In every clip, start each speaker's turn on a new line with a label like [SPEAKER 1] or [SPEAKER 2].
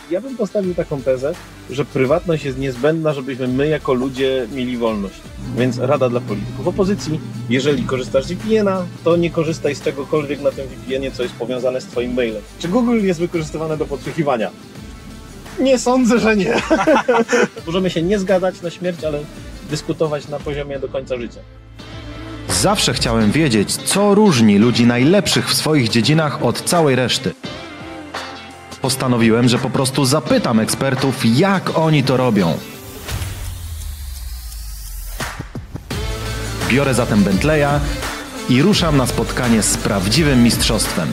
[SPEAKER 1] Ja bym postawił taką tezę, że prywatność jest niezbędna, żebyśmy my jako ludzie mieli wolność. Więc rada dla polityków opozycji, jeżeli korzystasz z VPN-a, to nie korzystaj z czegokolwiek na tym VPN-ie, co jest powiązane z twoim mailem. Czy Google jest wykorzystywane do podsłuchiwania? Nie sądzę, że nie. Możemy się nie zgadzać na śmierć, ale dyskutować na poziomie do końca życia.
[SPEAKER 2] Zawsze chciałem wiedzieć, co różni ludzi najlepszych w swoich dziedzinach od całej reszty. Postanowiłem, że po prostu zapytam ekspertów, jak oni to robią. Biorę zatem Bentleya i ruszam na spotkanie z prawdziwym mistrzostwem.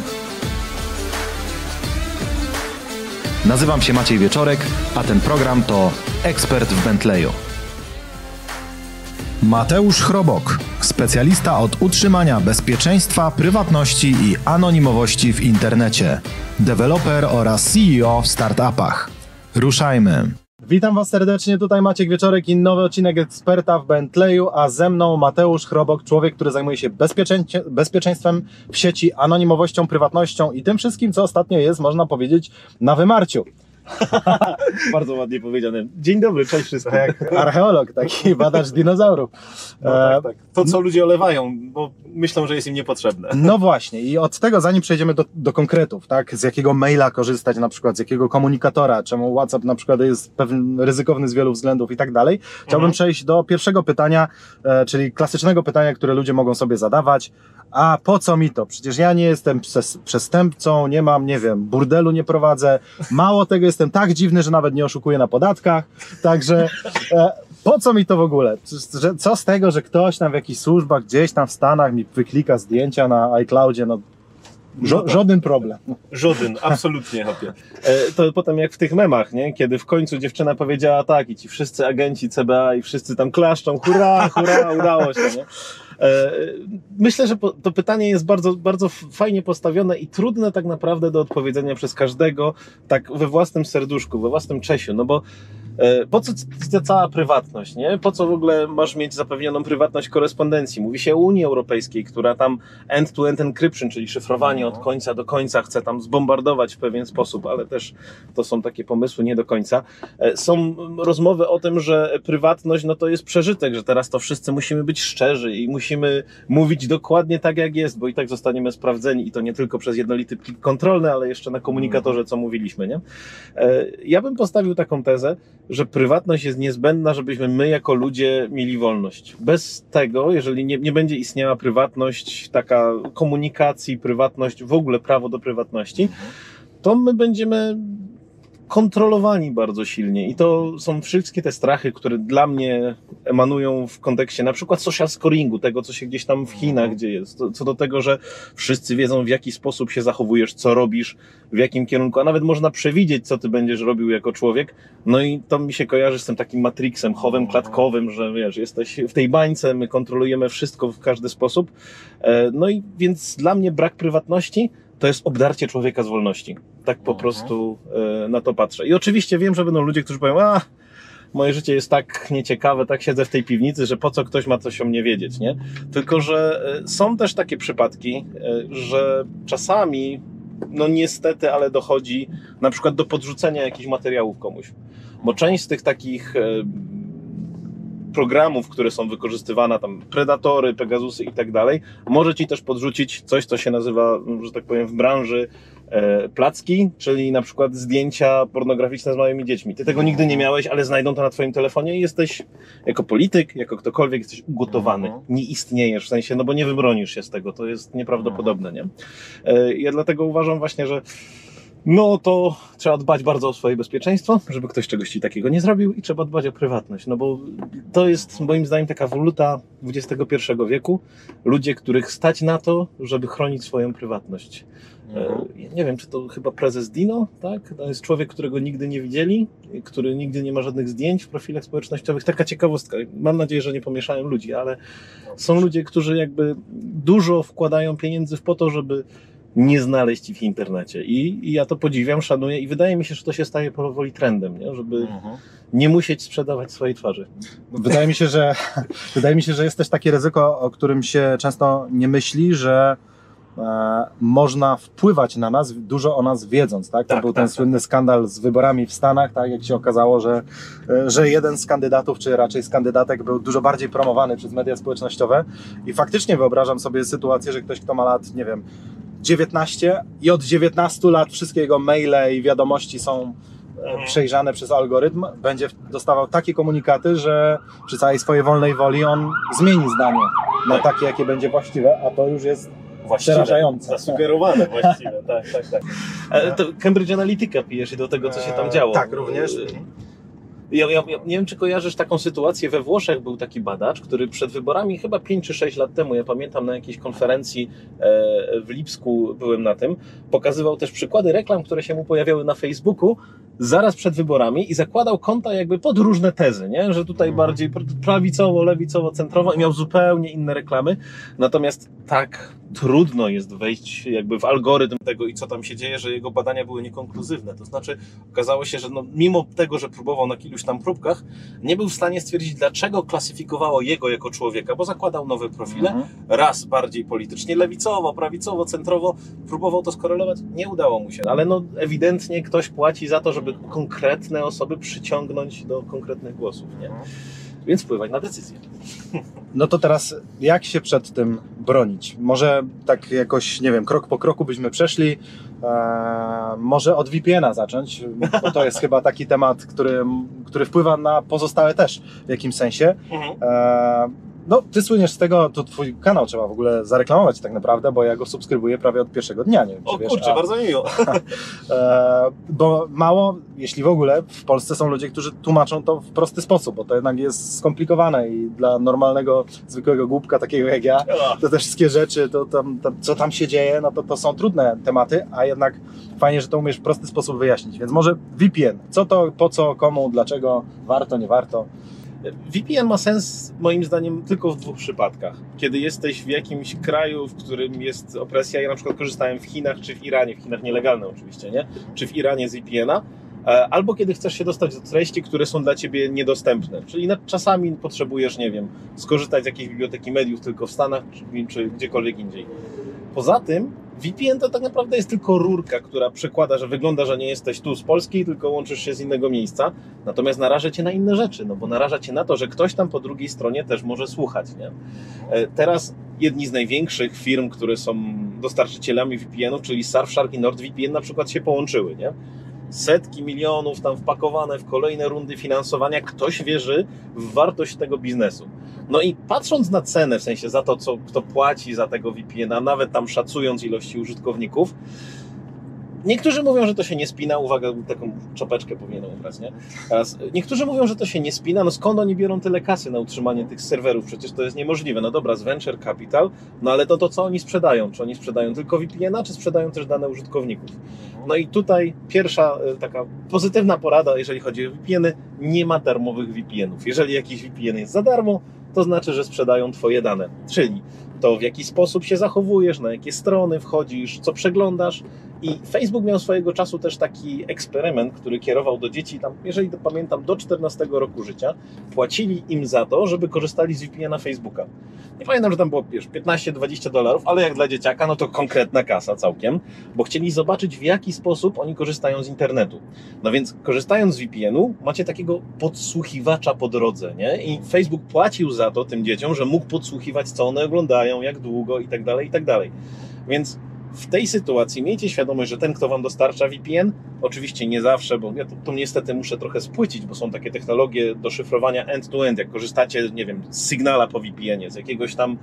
[SPEAKER 2] Nazywam się Maciej Wieczorek, a ten program to Ekspert w Bentleyu. Mateusz Chrobok, specjalista od utrzymania bezpieczeństwa, prywatności i anonimowości w internecie. Deweloper oraz CEO w startupach. Ruszajmy!
[SPEAKER 3] Witam Was serdecznie, tutaj Maciek Wieczorek i nowy odcinek Eksperta w Bentleyu, a ze mną Mateusz Chrobok, człowiek, który zajmuje się bezpieczeństwem w sieci, anonimowością, prywatnością i tym wszystkim, co ostatnio jest, można powiedzieć, na wymarciu.
[SPEAKER 1] Bardzo ładnie powiedziane. Dzień dobry, cześć wszystkim.
[SPEAKER 3] Jak archeolog, taki badacz dinozaurów.
[SPEAKER 1] No, tak. To, co ludzie olewają, bo myślą, że jest im niepotrzebne.
[SPEAKER 3] No właśnie, i od tego, zanim przejdziemy do konkretów, tak, z jakiego maila korzystać, na przykład z jakiego komunikatora, czemu WhatsApp na przykład jest ryzykowny z wielu względów i tak dalej, chciałbym przejść do pierwszego pytania, czyli klasycznego pytania, które ludzie mogą sobie zadawać. A po co mi to? Przecież ja nie jestem przestępcą, nie mam, nie wiem, burdelu nie prowadzę. Mało tego, jestem tak dziwny, że nawet nie oszukuję na podatkach. Także po co mi to w ogóle? Co z tego, że ktoś tam w jakichś służbach gdzieś tam w Stanach mi wyklika zdjęcia na iCloudzie? No, żaden problem.
[SPEAKER 1] Żaden, absolutnie, chłopie. To potem jak w tych memach, nie? Kiedy w końcu dziewczyna powiedziała tak i ci wszyscy agenci CBA i wszyscy tam klaszczą, hurra, hurra, udało się, nie? Myślę, że to pytanie jest bardzo, bardzo fajnie postawione i trudne tak naprawdę do odpowiedzenia przez każdego, tak we własnym serduszku, we własnym czesiu, no bo po co ta cała prywatność, nie? Po co w ogóle masz mieć zapewnioną prywatność korespondencji? Mówi się o Unii Europejskiej, która tam end-to-end encryption, czyli szyfrowanie od końca do końca chce tam zbombardować w pewien sposób, ale też to są takie pomysły nie do końca. Są rozmowy o tym, że prywatność no to jest przeżytek, że teraz to wszyscy musimy być szczerzy i musimy mówić dokładnie tak jak jest, bo i tak zostaniemy sprawdzeni i to nie tylko przez jednolity plik kontrolny, ale jeszcze na komunikatorze, co mówiliśmy, nie? Ja bym postawił taką tezę, że prywatność jest niezbędna, żebyśmy my jako ludzie mieli wolność. Bez tego, jeżeli nie będzie istniała prywatność, taka komunikacji, prywatność, w ogóle prawo do prywatności, to my będziemy kontrolowani bardzo silnie i to są wszystkie te strachy, które dla mnie emanują w kontekście na przykład social scoringu, tego co się gdzieś tam w Chinach dzieje, co do tego, że wszyscy wiedzą w jaki sposób się zachowujesz, co robisz, w jakim kierunku, a nawet można przewidzieć co ty będziesz robił jako człowiek, no i to mi się kojarzy z tym takim matrixem, chowem klatkowym, że wiesz, jesteś w tej bańce, my kontrolujemy wszystko w każdy sposób, no i więc dla mnie brak prywatności to jest obdarcie człowieka z wolności. Tak po prostu na to patrzę. I oczywiście wiem, że będą ludzie, którzy powiedzą, moje życie jest tak nieciekawe, tak siedzę w tej piwnicy, że po co ktoś ma coś o mnie wiedzieć, nie? Tylko, że są też takie przypadki, że czasami, no niestety, ale dochodzi na przykład do podrzucenia jakichś materiałów komuś. Bo część z tych takich programów, które są wykorzystywane, tam Predatory, Pegasusy i tak dalej, może ci też podrzucić coś, co się nazywa, że tak powiem, w branży placki, czyli na przykład zdjęcia pornograficzne z małymi dziećmi. Ty tego nigdy nie miałeś, ale znajdą to na twoim telefonie i jesteś jako polityk, jako ktokolwiek jesteś ugotowany. Nie istniejesz, w sensie, no bo nie wybronisz się z tego, to jest nieprawdopodobne, nie? Ja dlatego uważam właśnie, że no to trzeba dbać bardzo o swoje bezpieczeństwo, żeby ktoś czegoś ci takiego nie zrobił i trzeba dbać o prywatność, no bo to jest moim zdaniem taka waluta XXI wieku. Ludzie, których stać na to, żeby chronić swoją prywatność. Nie wiem, czy to chyba prezes Dino, tak? To jest człowiek, którego nigdy nie widzieli, który nigdy nie ma żadnych zdjęć w profilach społecznościowych. Taka ciekawostka. Mam nadzieję, że nie pomieszałem ludzi, ale są ludzie, którzy jakby dużo wkładają pieniędzy w to, żeby nie znaleźć ich w internecie. I ja to podziwiam, szanuję i wydaje mi się, że to się staje powoli trendem, nie? Żeby nie musieć sprzedawać swojej twarzy.
[SPEAKER 3] Wydaje mi się, że jest też takie ryzyko, o którym się często nie myśli, że można wpływać na nas, dużo o nas wiedząc, tak? To był ten słynny skandal z wyborami w Stanach, tak? Jak się okazało, że jeden z kandydatów, czy raczej z kandydatek był dużo bardziej promowany przez media społecznościowe i faktycznie wyobrażam sobie sytuację, że ktoś, kto ma lat, nie wiem, 19 i od 19 lat wszystkie jego maile i wiadomości są przejrzane przez algorytm, będzie dostawał takie komunikaty, że przy całej swojej wolnej woli on zmieni zdanie na takie, jakie będzie właściwe, a to już jest przerażające.
[SPEAKER 1] Zasugerowane właściwie, tak. To Cambridge Analytica pijesz i do tego, co się tam działo.
[SPEAKER 3] Tak, również.
[SPEAKER 1] Ja nie wiem, czy kojarzysz taką sytuację. We Włoszech był taki badacz, który przed wyborami chyba 5 czy 6 lat temu, ja pamiętam na jakiejś konferencji w Lipsku byłem na tym, pokazywał też przykłady reklam, które się mu pojawiały na Facebooku zaraz przed wyborami i zakładał konta jakby pod różne tezy, nie? Że tutaj bardziej prawicowo, lewicowo, centrowo i miał zupełnie inne reklamy. Natomiast tak trudno jest wejść jakby w algorytm tego i co tam się dzieje, że jego badania były niekonkluzywne. To znaczy okazało się, że mimo tego, że próbował na iluś tam próbkach, nie był w stanie stwierdzić, dlaczego klasyfikowało jego jako człowieka, bo zakładał nowe profile, raz bardziej politycznie lewicowo, prawicowo, centrowo, próbował to skorelować, nie udało mu się. Ale ewidentnie ktoś płaci za to, żeby konkretne osoby przyciągnąć do konkretnych głosów, nie? Więc wpływać na decyzje.
[SPEAKER 3] No to teraz jak się przed tym bronić? Może tak jakoś, nie wiem, krok po kroku byśmy przeszli, może od VPN-a zacząć, bo to jest chyba taki temat, który wpływa na pozostałe też w jakimś sensie. No, ty słyniesz z tego, to twój kanał trzeba w ogóle zareklamować tak naprawdę, bo ja go subskrybuję prawie od pierwszego dnia, nie wiem, czy
[SPEAKER 1] O
[SPEAKER 3] wiesz,
[SPEAKER 1] kurczę, bardzo miło.
[SPEAKER 3] bo mało, jeśli w ogóle, w Polsce są ludzie, którzy tłumaczą to w prosty sposób, bo to jednak jest skomplikowane i dla normalnego, zwykłego głupka, takiego jak ja, to te wszystkie rzeczy, co tam się dzieje, no to są trudne tematy, a jednak fajnie, że to umiesz w prosty sposób wyjaśnić. Więc może VPN, co to, po co, komu, dlaczego, warto, nie warto?
[SPEAKER 1] VPN ma sens moim zdaniem tylko w 2 przypadkach. Kiedy jesteś w jakimś kraju, w którym jest opresja, ja na przykład korzystałem w Chinach czy w Iranie, w Chinach nielegalne oczywiście, nie? Czy w Iranie z VPN-a, albo kiedy chcesz się dostać do treści, które są dla Ciebie niedostępne. Czyli czasami potrzebujesz, nie wiem, skorzystać z jakiejś biblioteki mediów tylko w Stanach czy gdziekolwiek indziej. Poza tym VPN to tak naprawdę jest tylko rurka, która przekłada, że wygląda, że nie jesteś tu z Polski, tylko łączysz się z innego miejsca, natomiast naraża Cię na inne rzeczy, no bo naraża Cię na to, że ktoś tam po drugiej stronie też może słuchać, nie? Teraz jedni z największych firm, które są dostarczycielami VPN-ów, czyli Surfshark i NordVPN na przykład się połączyły, nie? Setki milionów tam wpakowane w kolejne rundy finansowania, ktoś wierzy w wartość tego biznesu. No i patrząc na cenę, w sensie za to, kto płaci za tego VPN-a, nawet tam szacując ilości użytkowników, niektórzy mówią, że to się nie spina, uwaga, taką czopeczkę powinienem ubrać, nie? Teraz, niektórzy mówią, że to się nie spina, no skąd oni biorą tyle kasy na utrzymanie tych serwerów? Przecież to jest niemożliwe. No dobra, z Venture Capital, no ale to co oni sprzedają? Czy oni sprzedają tylko VPN-a, czy sprzedają też dane użytkowników? No i tutaj pierwsza taka pozytywna porada, jeżeli chodzi o VPN-y, nie ma darmowych VPN-ów. Jeżeli jakiś VPN jest za darmo, to znaczy, że sprzedają Twoje dane. Czyli to, w jaki sposób się zachowujesz, na jakie strony wchodzisz, co przeglądasz. I Facebook miał swojego czasu też taki eksperyment, który kierował do dzieci, tam, jeżeli to pamiętam, do 14 roku życia, płacili im za to, żeby korzystali z VPN-a Facebooka. Nie pamiętam, że tam było $15-20, ale jak dla dzieciaka, no to konkretna kasa całkiem, bo chcieli zobaczyć, w jaki sposób oni korzystają z internetu. No więc korzystając z VPN-u, macie takiego podsłuchiwacza po drodze, nie? I Facebook płacił za to tym dzieciom, że mógł podsłuchiwać, co one oglądają, jak długo i tak dalej, i tak dalej. Więc w tej sytuacji miejcie świadomość, że ten, kto Wam dostarcza VPN, oczywiście nie zawsze, bo ja to niestety muszę trochę spłycić, bo są takie technologie do szyfrowania end-to-end, jak korzystacie, nie wiem, z Signala po VPN-ie, z jakiegoś tam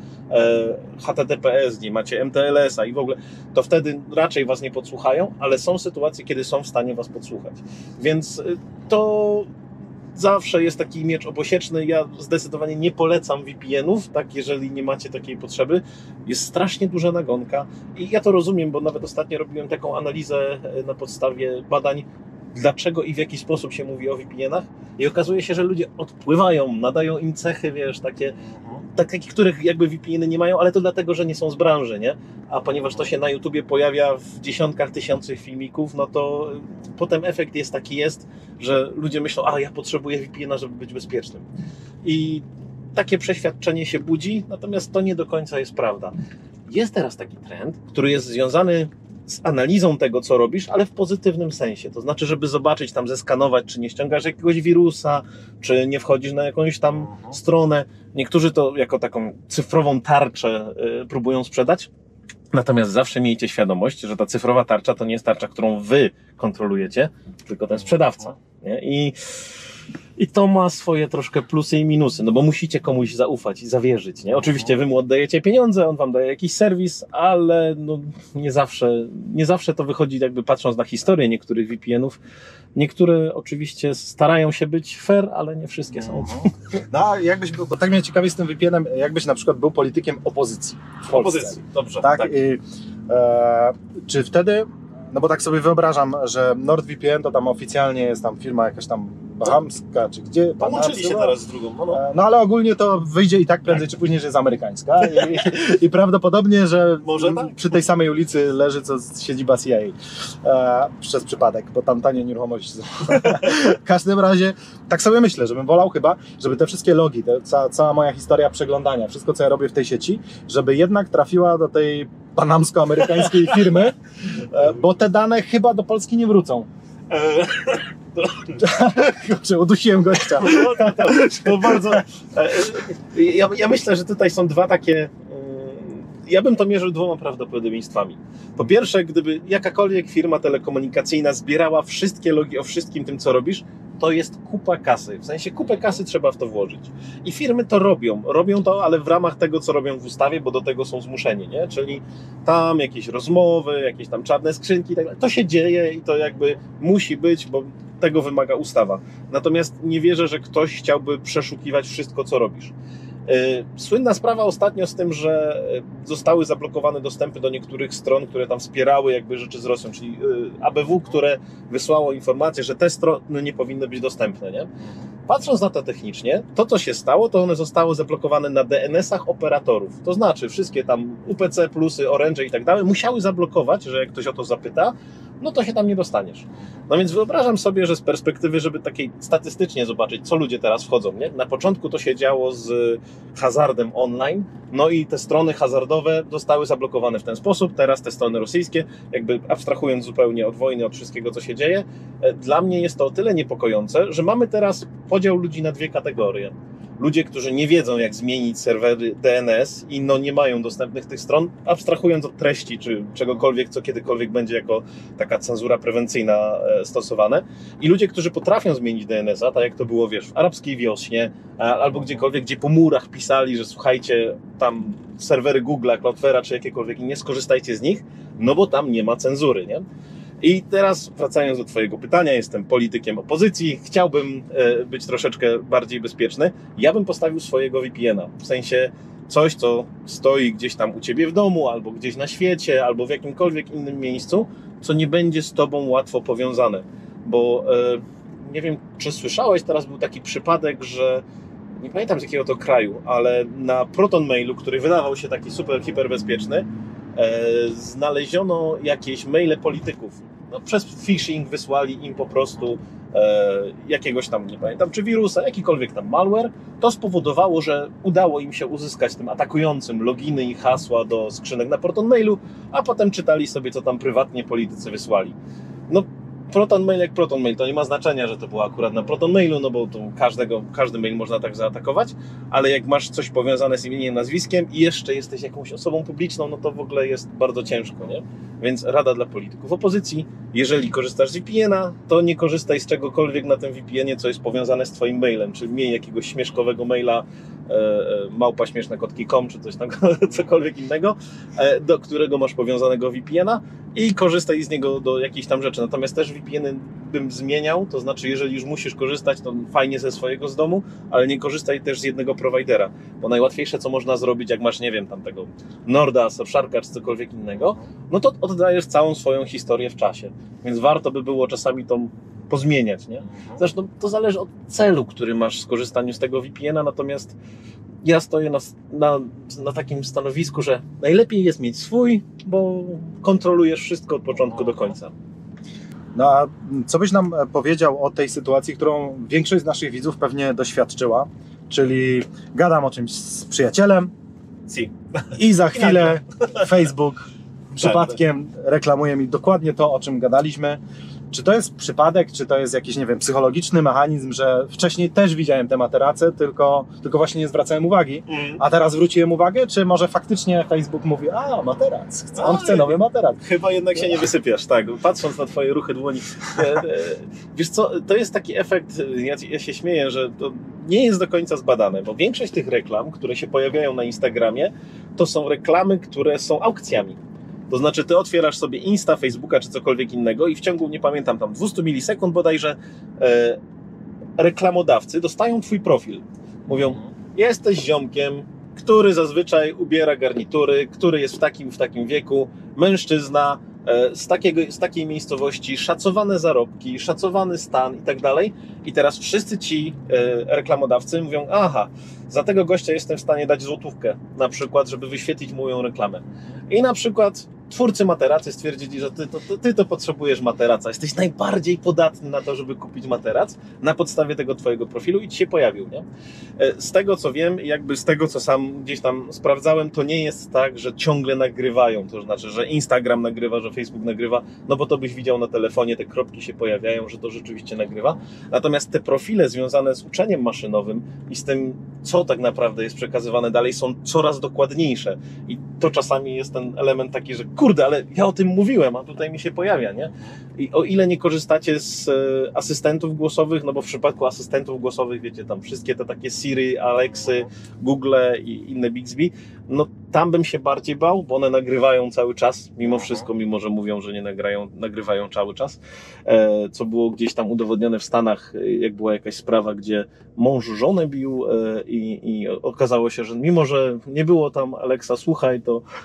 [SPEAKER 1] HTTPS, gdzie macie MTLS-a i w ogóle, to wtedy raczej Was nie podsłuchają, ale są sytuacje, kiedy są w stanie Was podsłuchać. Więc to zawsze jest taki miecz obosieczny. Ja zdecydowanie nie polecam VPN-ów, tak, jeżeli nie macie takiej potrzeby. Jest strasznie duża nagonka i ja to rozumiem, bo nawet ostatnio robiłem taką analizę na podstawie badań, dlaczego i w jaki sposób się mówi o VPN-ach i okazuje się, że ludzie odpływają, nadają im cechy, wiesz, takie, których jakby VPN-y nie mają, ale to dlatego, że nie są z branży, nie? A ponieważ to się na YouTubie pojawia w dziesiątkach tysięcy filmików, no to potem efekt jest taki, że ludzie myślą, a ja potrzebuję VPN-a, żeby być bezpiecznym. I takie przeświadczenie się budzi, natomiast to nie do końca jest prawda. jest teraz taki trend, który jest związany z analizą tego, co robisz, ale w pozytywnym sensie. To znaczy, żeby zobaczyć tam, zeskanować, czy nie ściągasz jakiegoś wirusa, czy nie wchodzisz na jakąś tam stronę. Niektórzy to jako taką cyfrową tarczę próbują sprzedać. Natomiast zawsze miejcie świadomość, że ta cyfrowa tarcza to nie jest tarcza, którą wy kontrolujecie, tylko ten sprzedawca. Nie? I to ma swoje troszkę plusy i minusy, no bo musicie komuś zaufać i zawierzyć, nie? Oczywiście wy mu oddajecie pieniądze, on wam daje jakiś serwis, ale no nie zawsze to wychodzi, jakby patrząc na historię niektórych VPN-ów. Niektóre oczywiście starają się być fair, ale nie wszystkie są.
[SPEAKER 3] No a jakbyś był, bo tak mnie ciekawi z tym VPN-em, jakbyś na przykład był politykiem opozycji w Polsce.
[SPEAKER 1] Opozycji, dobrze.
[SPEAKER 3] Tak? Czy wtedy, no bo tak sobie wyobrażam, że NordVPN to tam oficjalnie jest tam firma jakaś tam bahamska, czy gdzie?
[SPEAKER 1] Połączyli się teraz z drugą.
[SPEAKER 3] No ale ogólnie to wyjdzie i tak prędzej czy później, że jest amerykańska i prawdopodobnie, że
[SPEAKER 1] może tak?
[SPEAKER 3] przy tej samej ulicy leży co siedziba CIA przez przypadek, bo tam tanie nieruchomości są. W każdym razie tak sobie myślę, żebym wolał chyba, żeby te wszystkie logi, cała moja historia przeglądania, wszystko co ja robię w tej sieci, żeby jednak trafiła do tej panamsko-amerykańskiej firmy, bo te dane chyba do Polski nie wrócą. Kurczę, udusiłem gościa.
[SPEAKER 1] To bardzo... Ja myślę, że tutaj są dwa takie... Ja bym to mierzył dwoma prawdopodobieństwami. Po pierwsze, gdyby jakakolwiek firma telekomunikacyjna zbierała wszystkie logi o wszystkim tym, co robisz, to jest kupa kasy. W sensie kupę kasy trzeba w to włożyć. I firmy to robią. Robią to, ale w ramach tego, co robią w ustawie, bo do tego są zmuszeni, nie? Czyli tam jakieś rozmowy, jakieś tam czarne skrzynki i tak dalej. To się dzieje i to jakby musi być, bo tego wymaga ustawa. Natomiast nie wierzę, że ktoś chciałby przeszukiwać wszystko, co robisz. Słynna sprawa ostatnio z tym, że zostały zablokowane dostępy do niektórych stron, które tam wspierały jakby rzeczy z Rosją, czyli ABW, które wysłało informację, że te strony nie powinny być dostępne, nie? Patrząc na to technicznie, to co się stało, to one zostały zablokowane na DNS-ach operatorów. To znaczy wszystkie tam UPC, Plusy, Orange i tak dalej musiały zablokować, że jak ktoś o to zapyta, no to się tam nie dostaniesz. No więc wyobrażam sobie, że z perspektywy, żeby takiej statystycznie zobaczyć, co ludzie teraz wchodzą, nie? Na początku to się działo z hazardem online, no i te strony hazardowe zostały zablokowane w ten sposób, teraz te strony rosyjskie, jakby abstrahując zupełnie od wojny, od wszystkiego, co się dzieje, dla mnie jest to o tyle niepokojące, że mamy teraz podział ludzi na dwie kategorie. Ludzie, którzy nie wiedzą, jak zmienić serwery DNS i no nie mają dostępnych tych stron, abstrahując od treści, czy czegokolwiek, co kiedykolwiek będzie jako taka cenzura prewencyjna stosowane. I ludzie, którzy potrafią zmienić DNS-a, tak jak to było, wiesz, w arabskiej wiośnie, albo gdziekolwiek, gdzie po murach pisali, że słuchajcie, tam serwery Google'a, Cloudflare'a, czy jakiekolwiek inne, skorzystajcie z nich, no bo tam nie ma cenzury, nie? I teraz wracając do twojego pytania, jestem politykiem opozycji, chciałbym być troszeczkę bardziej bezpieczny. Ja bym postawił swojego VPN-a, w sensie coś, co stoi gdzieś tam u ciebie w domu, albo gdzieś na świecie, albo w jakimkolwiek innym miejscu, co nie będzie z tobą łatwo powiązane. Bo nie wiem, czy słyszałeś, teraz był taki przypadek, że nie pamiętam z jakiego to kraju, ale na Proton Mailu, który wydawał się taki super, hiperbezpieczny, znaleziono jakieś maile polityków. No, przez phishing wysłali im po prostu jakiegoś tam, nie pamiętam, czy wirusa, jakikolwiek tam malware. To spowodowało, że udało im się uzyskać tym atakującym loginy i hasła do skrzynek na Proton Mailu, a potem czytali sobie, co tam prywatnie politycy wysłali. No, Proton Mail jak Proton Mail, to nie ma znaczenia, że to było akurat na Proton Mailu, no bo to każdy mail można tak zaatakować, ale jak masz coś powiązane z imieniem, nazwiskiem i jeszcze jesteś jakąś osobą publiczną, no to w ogóle jest bardzo ciężko, nie? Więc rada dla polityków opozycji, jeżeli korzystasz z VPN-a, to nie korzystaj z czegokolwiek na tym VPN-ie, co jest powiązane z twoim mailem, czyli miej jakiegoś śmieszkowego maila małpaśmiesznekotki.com czy coś tam, cokolwiek innego, do którego masz powiązanego VPN-a i korzystaj z niego do jakichś tam rzeczy. Natomiast też VPN-y bym zmieniał, to znaczy jeżeli już musisz korzystać, to fajnie ze swojego z domu, ale nie korzystaj też z jednego prowajdera, bo najłatwiejsze co można zrobić, jak masz, nie wiem, tam tego Norda, Surfsharka czy cokolwiek innego, no to oddajesz całą swoją historię w czasie, więc warto by było czasami to pozmieniać, nie? Zresztą to zależy od celu, który masz w skorzystaniu z tego VPN-a, natomiast ja stoję na takim stanowisku, że najlepiej jest mieć swój, bo kontrolujesz wszystko od początku do końca.
[SPEAKER 3] No a co byś nam powiedział o tej sytuacji, którą większość z naszych widzów pewnie doświadczyła, czyli gadam o czymś z przyjacielem,
[SPEAKER 1] Si.
[SPEAKER 3] I za chwilę Facebook przypadkiem reklamuje mi dokładnie to, o czym gadaliśmy. Czy to jest przypadek, czy to jest jakiś, nie wiem, psychologiczny mechanizm, że wcześniej też widziałem te materace, tylko właśnie nie zwracałem uwagi, a teraz zwróciłem uwagę, czy może faktycznie Facebook mówi, materac, on chce nowy materac.
[SPEAKER 1] Chyba jednak się nie wysypiasz, tak, patrząc na twoje ruchy dłoni. Wiesz co, to jest taki efekt, ja się śmieję, że to nie jest do końca zbadane, bo większość tych reklam, które się pojawiają na Instagramie, to są reklamy, które są aukcjami. To znaczy, ty otwierasz sobie Insta, Facebooka czy cokolwiek innego i w ciągu, nie pamiętam, tam 200 milisekund bodajże, reklamodawcy dostają twój profil. Mówią, jesteś ziomkiem, który zazwyczaj ubiera garnitury, który jest w takim wieku, mężczyzna, z takiej miejscowości, szacowane zarobki, szacowany stan i tak dalej. I teraz wszyscy ci reklamodawcy mówią, aha, za tego gościa jestem w stanie dać złotówkę, na przykład, żeby wyświetlić moją reklamę. I na przykład twórcy materacy stwierdzili, że ty to potrzebujesz materaca, jesteś najbardziej podatny na to, żeby kupić materac na podstawie tego twojego profilu i ci się pojawił, nie? Z tego co wiem, jakby z tego co sam gdzieś tam sprawdzałem, to nie jest tak, że ciągle nagrywają, to znaczy, że Instagram nagrywa, że Facebook nagrywa, no bo to byś widział na telefonie, te kropki się pojawiają, że to rzeczywiście nagrywa. Natomiast te profile związane z uczeniem maszynowym i z tym, co tak naprawdę jest przekazywane dalej, są coraz dokładniejsze. I to czasami jest ten element taki, że kurde, ale ja o tym mówiłem, a tutaj mi się pojawia, nie? I o ile nie korzystacie z asystentów głosowych, no bo w przypadku asystentów głosowych, wiecie, tam wszystkie te takie Siri, Alexy, Google i inne Bixby, no tam bym się bardziej bał, bo one nagrywają cały czas, mimo wszystko, mimo że mówią, że nie nagrywają cały czas, co było gdzieś tam udowodnione w Stanach, jak była jakaś sprawa, gdzie mąż żonę bił i okazało się, że mimo, że nie było tam Alexa, słuchaj,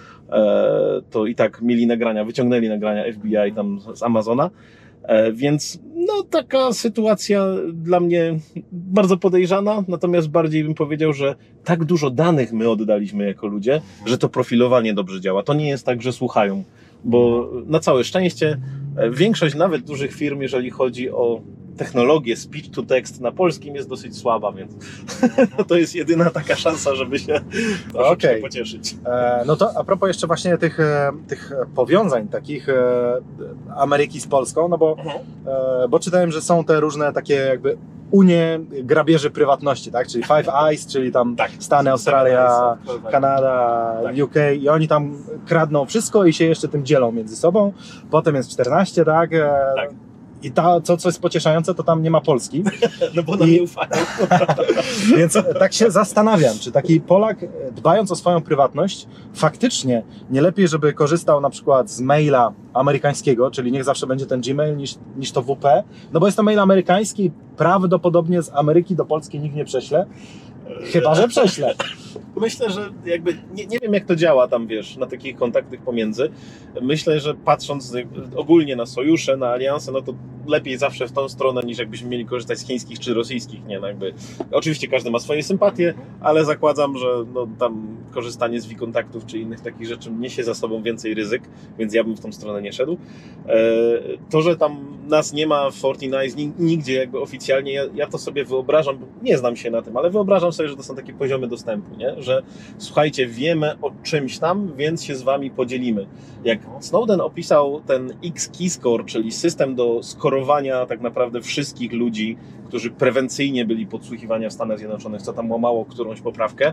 [SPEAKER 1] to i tak mieli nagrania, wyciągnęli nagrania FBI tam z Amazona, więc no taka sytuacja dla mnie bardzo podejrzana, natomiast bardziej bym powiedział, że tak dużo danych my oddaliśmy jako ludzie, że to profilowanie dobrze działa. To nie jest tak, że słuchają, bo na całe szczęście większość nawet dużych firm, jeżeli chodzi o technologię speech to text na polskim jest dosyć słaba, więc to jest jedyna taka szansa, żeby się troszeczkę pocieszyć.
[SPEAKER 3] No to a propos jeszcze właśnie tych powiązań takich Ameryki z Polską, no bo czytałem, że są te różne takie jakby unie grabieży prywatności, tak? Czyli Five Eyes, czyli tam Stany, Australia, Kanada, UK i oni tam kradną wszystko i się jeszcze tym dzielą między sobą. Potem jest 14, tak? I co jest pocieszające, to tam nie ma Polski.
[SPEAKER 1] No bo nam nie ufają.
[SPEAKER 3] Więc tak się zastanawiam, czy taki Polak, dbając o swoją prywatność, faktycznie nie lepiej, żeby korzystał na przykład z maila amerykańskiego, czyli niech zawsze będzie ten Gmail niż to WP, no bo jest to mail amerykański, prawdopodobnie z Ameryki do Polski nikt nie prześle, chyba że prześle.
[SPEAKER 1] Myślę, że jakby, nie wiem jak to działa tam, wiesz, na takich kontaktach pomiędzy. Myślę, że patrząc ogólnie na sojusze, na alianse, no to lepiej zawsze w tą stronę, niż jakbyśmy mieli korzystać z chińskich czy rosyjskich, nie? No jakby, oczywiście każdy ma swoje sympatie, ale zakładam, że no, tam korzystanie z kontaktów czy innych takich rzeczy niesie za sobą więcej ryzyk, więc ja bym w tą stronę nie szedł. To, że tam nas nie ma w Fortnite nigdzie jakby oficjalnie, ja to sobie wyobrażam, nie znam się na tym, ale wyobrażam sobie, że to są takie poziomy dostępu, nie? Że słuchajcie, wiemy o czymś tam, więc się z wami podzielimy. Jak Snowden opisał ten X-Keyscore, czyli system do skorowania tak naprawdę wszystkich ludzi, którzy prewencyjnie byli podsłuchiwania w Stanach Zjednoczonych, co tam łamało którąś poprawkę,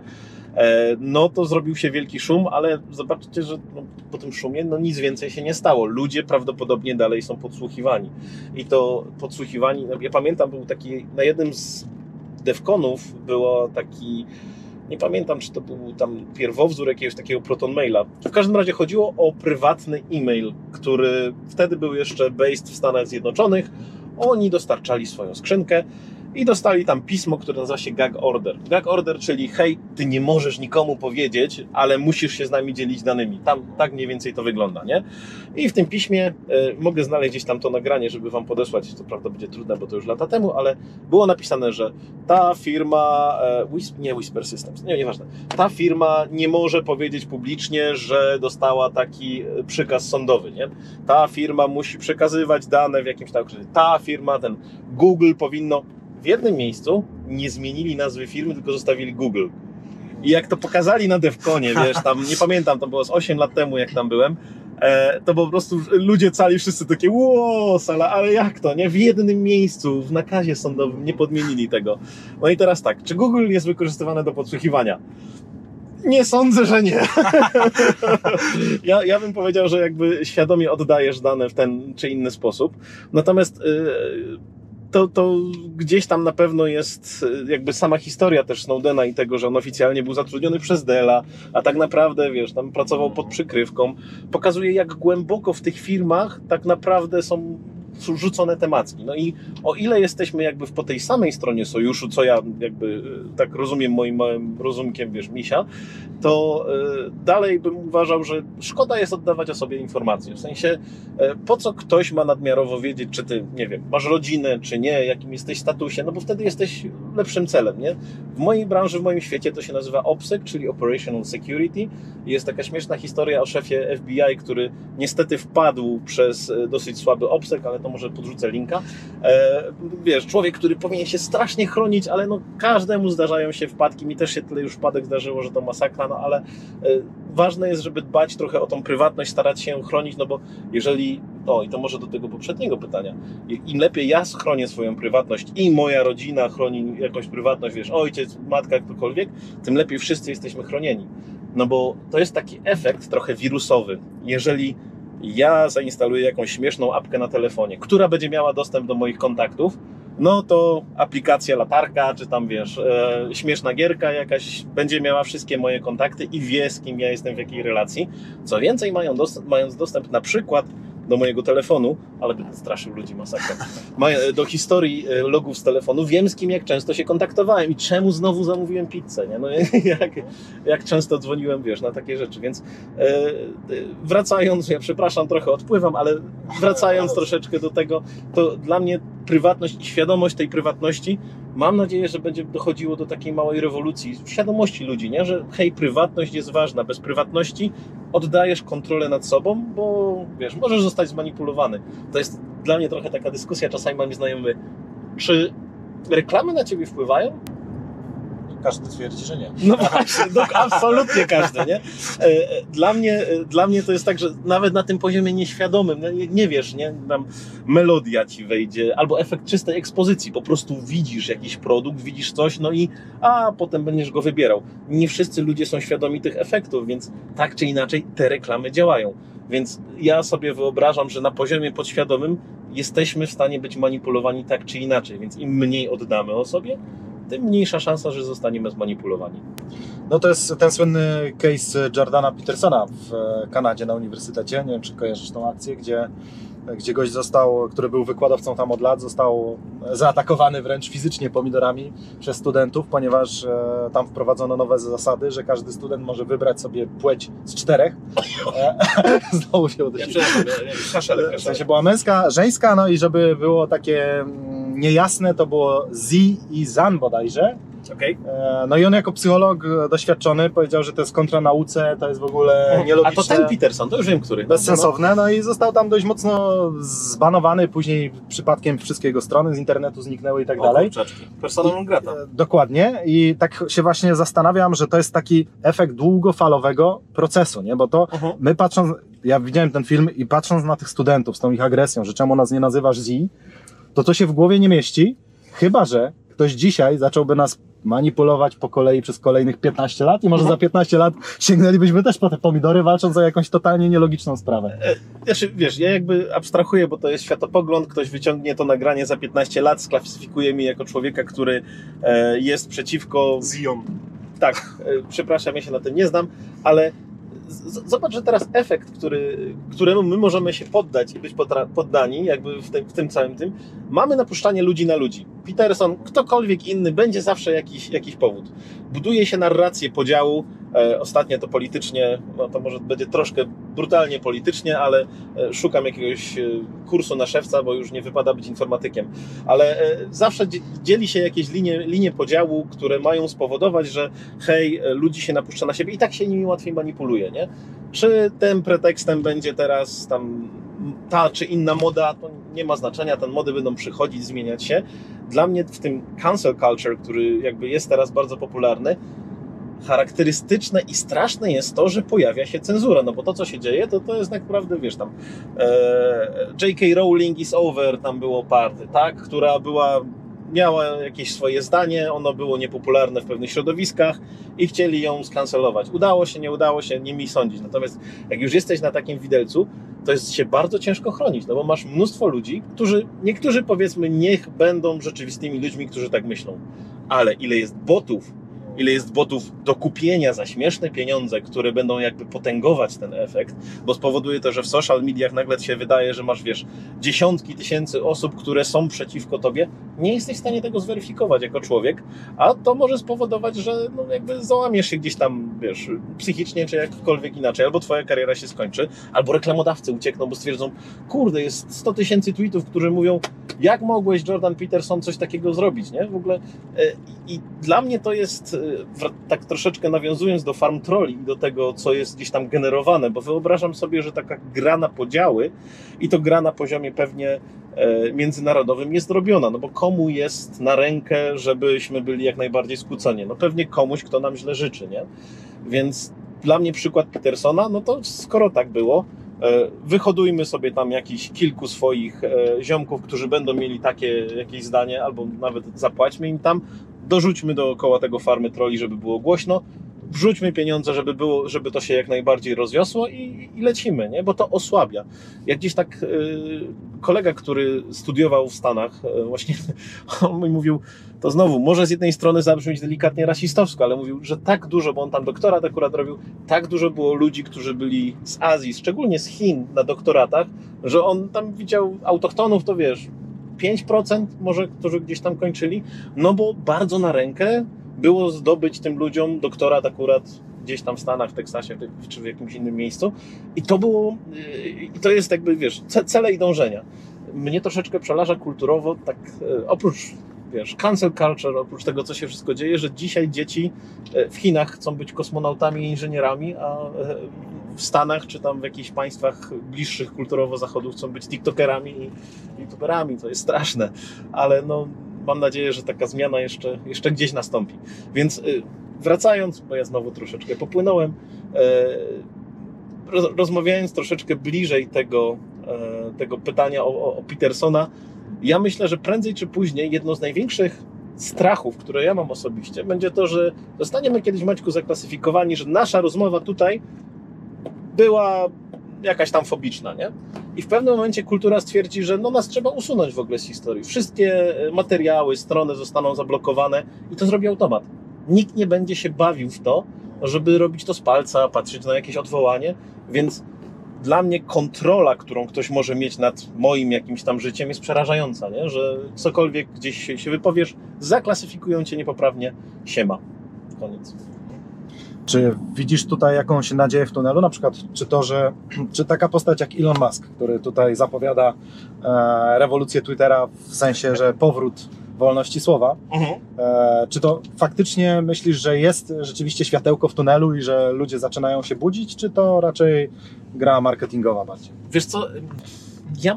[SPEAKER 1] no to zrobił się wielki szum, ale zobaczcie, że no, po tym szumie no nic więcej się nie stało. Ludzie prawdopodobnie dalej są podsłuchiwani. I to podsłuchiwani, ja pamiętam, był taki, na jednym z DEFCONów było taki, nie pamiętam, czy to był tam pierwowzór jakiegoś takiego Proton Maila. W każdym razie chodziło o prywatny e-mail, który wtedy był jeszcze based w Stanach Zjednoczonych. Oni dostarczali swoją skrzynkę i dostali tam pismo, które nazywa się Gag Order. Gag Order, czyli hej, ty nie możesz nikomu powiedzieć, ale musisz się z nami dzielić danymi. Tam tak mniej więcej to wygląda, nie? I w tym piśmie mogę znaleźć gdzieś tam to nagranie, żeby wam podesłać. Co prawda będzie trudne, bo to już lata temu, ale było napisane, że ta firma, Whisper Systems, nieważne. Ta firma nie może powiedzieć publicznie, że dostała taki przykaz sądowy, nie? Ta firma musi przekazywać dane w jakimś tam... Ta firma, ten Google powinno... W jednym miejscu nie zmienili nazwy firmy, tylko zostawili Google. I jak to pokazali na Devconie, wiesz, tam nie pamiętam, to było z 8 lat temu, jak tam byłem, to po prostu ludzie cali wszyscy takie ło, sala, ale jak to, nie? W jednym miejscu, w nakazie sądowym nie podmienili tego. No i teraz tak, czy Google jest wykorzystywane do podsłuchiwania? Nie sądzę, że nie. Ja bym powiedział, że jakby świadomie oddajesz dane w ten czy inny sposób. Natomiast to gdzieś tam na pewno jest jakby sama historia też Snowdena i tego, że on oficjalnie był zatrudniony przez Della, a tak naprawdę, wiesz, tam pracował pod przykrywką. Pokazuje, jak głęboko w tych firmach tak naprawdę są rzucone temacki. No i o ile jesteśmy jakby po tej samej stronie sojuszu, co ja jakby tak rozumiem moim małym rozumkiem, wiesz, misia, to dalej bym uważał, że szkoda jest oddawać o sobie informacje. W sensie, po co ktoś ma nadmiarowo wiedzieć, czy ty, nie wiem, masz rodzinę, czy nie, jakim jesteś statusie, no bo wtedy jesteś lepszym celem, nie? W mojej branży, w moim świecie to się nazywa OPSEC, czyli Operational Security. Jest taka śmieszna historia o szefie FBI, który niestety wpadł przez dosyć słaby OPSEC, ale to może podrzucę linka. Wiesz, człowiek, który powinien się strasznie chronić, ale no każdemu zdarzają się wpadki. Mi też się tyle już wpadek zdarzyło, że to masakra, no ale ważne jest, żeby dbać trochę o tą prywatność, starać się ją chronić, no bo jeżeli, i to może do tego poprzedniego pytania, im lepiej ja chronię swoją prywatność i moja rodzina chroni jakąś prywatność, wiesz, ojciec, matka, ktokolwiek, tym lepiej wszyscy jesteśmy chronieni. No bo to jest taki efekt trochę wirusowy. Jeżeli ja zainstaluję jakąś śmieszną apkę na telefonie, która będzie miała dostęp do moich kontaktów, no to aplikacja latarka, czy tam wiesz, śmieszna gierka jakaś będzie miała wszystkie moje kontakty i wie, z kim ja jestem w jakiej relacji. Co więcej, mając dostęp na przykład do mojego telefonu, ale będę straszył ludzi masakra, do historii logów z telefonu, wiem, z kim jak często się kontaktowałem i czemu znowu zamówiłem pizzę, nie? No, jak często dzwoniłem, wiesz, na takie rzeczy, więc wracając, ja przepraszam, trochę odpływam, ale wracając troszeczkę do tego, to dla mnie prywatność i świadomość tej prywatności, mam nadzieję, że będzie dochodziło do takiej małej rewolucji w świadomości ludzi, nie? Że hej, prywatność jest ważna, bez prywatności oddajesz kontrolę nad sobą, bo wiesz, możesz zostać zmanipulowany. To jest dla mnie trochę taka dyskusja, czasami mam znajomych, czy reklamy na ciebie wpływają?
[SPEAKER 3] Każdy twierdzi, że nie.
[SPEAKER 1] No właśnie, absolutnie każdy, nie? Dla mnie to jest tak, że nawet na tym poziomie nieświadomym, nie wiesz, nie? Tam melodia ci wejdzie, albo efekt czystej ekspozycji, po prostu widzisz jakiś produkt, widzisz coś, no i potem będziesz go wybierał. Nie wszyscy ludzie są świadomi tych efektów, więc tak czy inaczej te reklamy działają. Więc ja sobie wyobrażam, że na poziomie podświadomym jesteśmy w stanie być manipulowani tak czy inaczej, więc im mniej oddamy o sobie, tym mniejsza szansa, że zostaniemy zmanipulowani.
[SPEAKER 3] No to jest ten słynny case Jordana Petersona w Kanadzie na uniwersytecie. Nie wiem, czy kojarzysz tą akcję, gdzie gość który był wykładowcą tam od lat, został zaatakowany wręcz fizycznie pomidorami przez studentów, ponieważ tam wprowadzono nowe zasady, że każdy student może wybrać sobie płeć z 4. Znowu się uderzyło. W sensie była męska, żeńska, no i żeby było takie niejasne, to było Z i Zan bodajże.
[SPEAKER 1] Okay.
[SPEAKER 3] No i on jako psycholog doświadczony powiedział, że to jest kontra nauce, to jest w ogóle nielogiczne.
[SPEAKER 1] A to ten Peterson, to już wiem, który.
[SPEAKER 3] Bezsensowne, no i został tam dość mocno zbanowany, później przypadkiem wszystkie jego strony z internetu zniknęły i tak dalej.
[SPEAKER 1] Persona non grata.
[SPEAKER 3] Dokładnie i tak się właśnie zastanawiam, że to jest taki efekt długofalowego procesu, nie? Bo to my patrząc, ja widziałem ten film i patrząc na tych studentów z tą ich agresją, że czemu nas nie nazywasz Z, to się w głowie nie mieści, chyba że ktoś dzisiaj zacząłby nas manipulować po kolei przez kolejnych 15 lat i może za 15 lat sięgnęlibyśmy też po te pomidory, walcząc o jakąś totalnie nielogiczną sprawę.
[SPEAKER 1] Znaczy, wiesz, ja jakby abstrahuję, bo to jest światopogląd, ktoś wyciągnie to nagranie za 15 lat, sklasyfikuje mnie jako człowieka, który jest przeciwko...
[SPEAKER 3] Zion.
[SPEAKER 1] Tak, przepraszam, ja się na tym nie znam, ale zobacz, że teraz efekt, któremu my możemy się poddać i być poddani, jakby w tym całym tym, mamy napuszczanie ludzi na ludzi. Peterson, ktokolwiek inny, będzie zawsze jakiś powód. Buduje się narrację podziału, ostatnio to politycznie, no to może będzie troszkę brutalnie politycznie, ale szukam jakiegoś kursu na szewca, bo już nie wypada być informatykiem. Ale zawsze dzieli się jakieś linie podziału, które mają spowodować, że hej, ludzi się napuszcza na siebie i tak się nimi łatwiej manipuluje, nie? Czy tym pretekstem będzie teraz tam ta czy inna moda, to nie ma znaczenia, te mody będą przychodzić, zmieniać się. Dla mnie w tym cancel culture, który jakby jest teraz bardzo popularny, charakterystyczne i straszne jest to, że pojawia się cenzura, no bo to, co się dzieje, to jest naprawdę, wiesz, tam J.K. Rowling is over, tam było party, tak, która miała jakieś swoje zdanie, ono było niepopularne w pewnych środowiskach i chcieli ją skancelować. Udało się, nie udało się, nie mi sądzić. Natomiast jak już jesteś na takim widelcu, to jest się bardzo ciężko chronić, no bo masz mnóstwo ludzi, niektórzy powiedzmy niech będą rzeczywistymi ludźmi, którzy tak myślą, ale ile jest botów do kupienia za śmieszne pieniądze, które będą jakby potęgować ten efekt, bo spowoduje to, że w social mediach nagle ci się wydaje, że masz, wiesz, dziesiątki tysięcy osób, które są przeciwko tobie, nie jesteś w stanie tego zweryfikować jako człowiek, a to może spowodować, że no jakby załamiesz się gdzieś tam, wiesz, psychicznie czy jakkolwiek inaczej, albo twoja kariera się skończy, albo reklamodawcy uciekną, bo stwierdzą, kurde, jest 100 tysięcy tweetów, którzy mówią, jak mogłeś, Jordan Peterson, coś takiego zrobić, nie? W ogóle i dla mnie to jest, tak troszeczkę nawiązując do farm trolli i do tego, co jest gdzieś tam generowane, bo wyobrażam sobie, że taka gra na podziały i to gra na poziomie pewnie międzynarodowym jest robiona, no bo komu jest na rękę, żebyśmy byli jak najbardziej skłóceni? No pewnie komuś, kto nam źle życzy, nie? Więc dla mnie przykład Petersona, no to skoro tak było, wyhodujmy sobie tam jakichś kilku swoich ziomków, którzy będą mieli takie jakieś zdanie, albo nawet zapłaćmy im tam, dorzućmy dookoła tego farmy trolli, żeby było głośno, wrzućmy pieniądze, żeby to się jak najbardziej rozwiosło i lecimy, nie? Bo to osłabia. Jak gdzieś tak kolega, który studiował w Stanach, właśnie on mi mówił, to znowu, może z jednej strony zabrzmieć delikatnie rasistowsko, ale mówił, że tak dużo, bo on tam doktorat akurat robił, tak dużo było ludzi, którzy byli z Azji, szczególnie z Chin na doktoratach, że on tam widział autochtonów, to wiesz, 5% może, którzy gdzieś tam kończyli, no bo bardzo na rękę było zdobyć tym ludziom doktorat akurat gdzieś tam w Stanach, w Teksasie czy w jakimś innym miejscu i to jest jakby, wiesz, cele i dążenia. Mnie troszeczkę przeraża kulturowo, tak oprócz, wiesz, cancel culture, oprócz tego, co się wszystko dzieje, że dzisiaj dzieci w Chinach chcą być kosmonautami i inżynierami, a w Stanach czy tam w jakichś państwach bliższych kulturowo zachodu chcą być tiktokerami i youtuberami. To jest straszne, ale no mam nadzieję, że taka zmiana jeszcze gdzieś nastąpi. Więc wracając, bo ja znowu troszeczkę popłynąłem, rozmawiając troszeczkę bliżej tego pytania o Petersona, ja myślę, że prędzej czy później jedno z największych strachów, które ja mam osobiście, będzie to, że zostaniemy kiedyś, Maćku, zaklasyfikowani, że nasza rozmowa tutaj była jakaś tam fobiczna, nie? I w pewnym momencie kultura stwierdzi, że no nas trzeba usunąć w ogóle z historii. Wszystkie materiały, strony zostaną zablokowane i to zrobi automat. Nikt nie będzie się bawił w to, żeby robić to z palca, patrzeć na jakieś odwołanie, więc dla mnie kontrola, którą ktoś może mieć nad moim jakimś tam życiem jest przerażająca, nie? Że cokolwiek gdzieś się wypowiesz, zaklasyfikują cię niepoprawnie, siema. Koniec.
[SPEAKER 3] Czy widzisz tutaj jakąś nadzieję w tunelu? Na przykład, czy taka postać jak Elon Musk, który tutaj zapowiada rewolucję Twittera w sensie, że powrót wolności słowa, czy to faktycznie myślisz, że jest rzeczywiście światełko w tunelu i że ludzie zaczynają się budzić, czy to raczej gra marketingowa bardziej?
[SPEAKER 1] Wiesz co, ja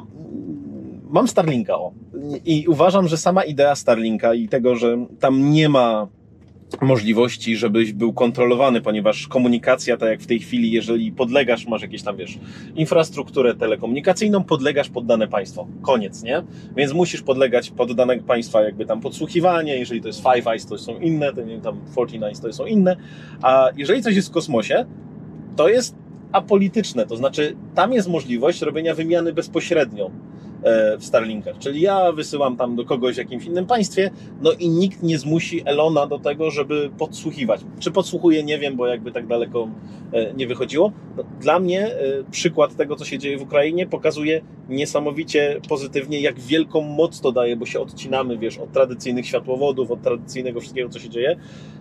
[SPEAKER 1] mam Starlinka i uważam, że sama idea Starlinka i tego, że tam nie ma możliwości, żebyś był kontrolowany, ponieważ komunikacja, tak jak w tej chwili, jeżeli podlegasz, masz jakieś tam, wiesz, infrastrukturę telekomunikacyjną, podlegasz pod dane państwo. Koniec, nie? Więc musisz podlegać pod dane państwa jakby tam podsłuchiwanie, jeżeli to jest Five Eyes, to są inne, to nie, tam 14 to są inne, a jeżeli coś jest w kosmosie, to jest apolityczne, to znaczy tam jest możliwość robienia wymiany bezpośrednio w Starlinkach, czyli ja wysyłam tam do kogoś w jakimś innym państwie, no i nikt nie zmusi Elona do tego, żeby podsłuchiwać. Czy podsłuchuje, nie wiem, bo jakby tak daleko nie wychodziło. No, dla mnie przykład tego, co się dzieje w Ukrainie, pokazuje niesamowicie pozytywnie, jak wielką moc to daje, bo się odcinamy, wiesz, od tradycyjnych światłowodów, od tradycyjnego wszystkiego, co się dzieje.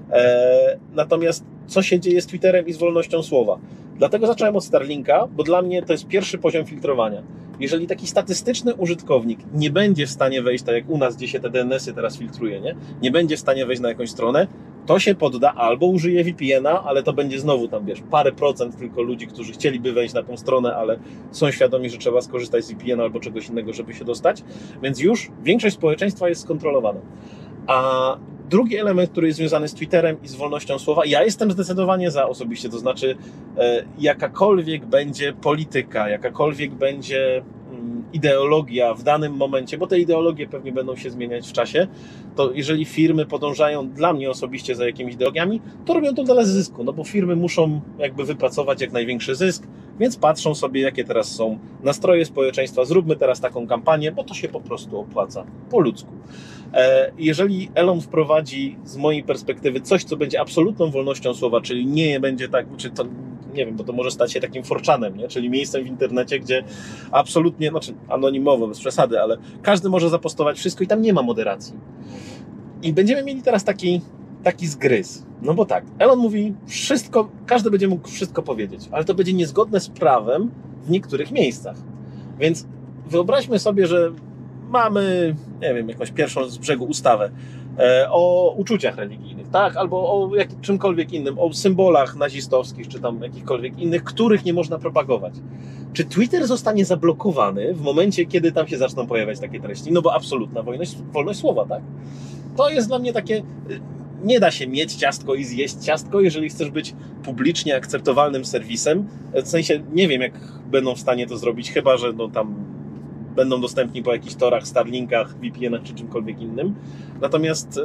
[SPEAKER 1] Natomiast co się dzieje z Twitterem i z wolnością słowa? Dlatego zacząłem od Starlinka, bo dla mnie to jest pierwszy poziom filtrowania. Jeżeli taki statystyczny użytkownik nie będzie w stanie wejść, tak jak u nas, gdzie się te DNS-y teraz filtruje, nie będzie w stanie wejść na jakąś stronę, to się podda albo użyje VPN-a, ale to będzie znowu tam, wiesz, parę procent tylko ludzi, którzy chcieliby wejść na tą stronę, ale są świadomi, że trzeba skorzystać z VPN-a albo czegoś innego, żeby się dostać. Więc już większość społeczeństwa jest skontrolowana. A Drugi element, który jest związany z Twitterem i z wolnością słowa, ja jestem zdecydowanie za osobiście, to znaczy jakakolwiek będzie polityka, jakakolwiek będzie ideologia w danym momencie, bo te ideologie pewnie będą się zmieniać w czasie, to jeżeli firmy podążają dla mnie osobiście za jakimiś ideologiami, to robią to dla zysku, no bo firmy muszą jakby wypracować jak największy zysk, więc patrzą sobie, jakie teraz są nastroje społeczeństwa, zróbmy teraz taką kampanię, bo to się po prostu opłaca, po ludzku. Jeżeli Elon wprowadzi z mojej perspektywy coś, co będzie absolutną wolnością słowa, czyli nie będzie tak, czy to, nie wiem, bo to może stać się takim 4chanem, nie? Czyli miejscem w internecie, gdzie absolutnie, znaczy anonimowo, bez przesady, ale każdy może zapostować wszystko i tam nie ma moderacji. I będziemy mieli teraz taki zgryz. No bo tak, Elon mówi wszystko, każdy będzie mógł wszystko powiedzieć, ale to będzie niezgodne z prawem w niektórych miejscach. Więc wyobraźmy sobie, że mamy, nie wiem, jakąś pierwszą z brzegu ustawę o uczuciach religijnych, tak? Albo o czymkolwiek innym, o symbolach nazistowskich, czy tam jakichkolwiek innych, których nie można propagować. Czy Twitter zostanie zablokowany w momencie, kiedy tam się zaczną pojawiać takie treści? No bo absolutna wolność słowa, tak? To jest dla mnie takie... Nie da się mieć ciastko i zjeść ciastko, jeżeli chcesz być publicznie akceptowalnym serwisem. W sensie nie wiem, jak będą w stanie to zrobić, chyba że no, tam będą dostępni po jakichś torach, Starlinkach, VPN-ach czy czymkolwiek innym. Natomiast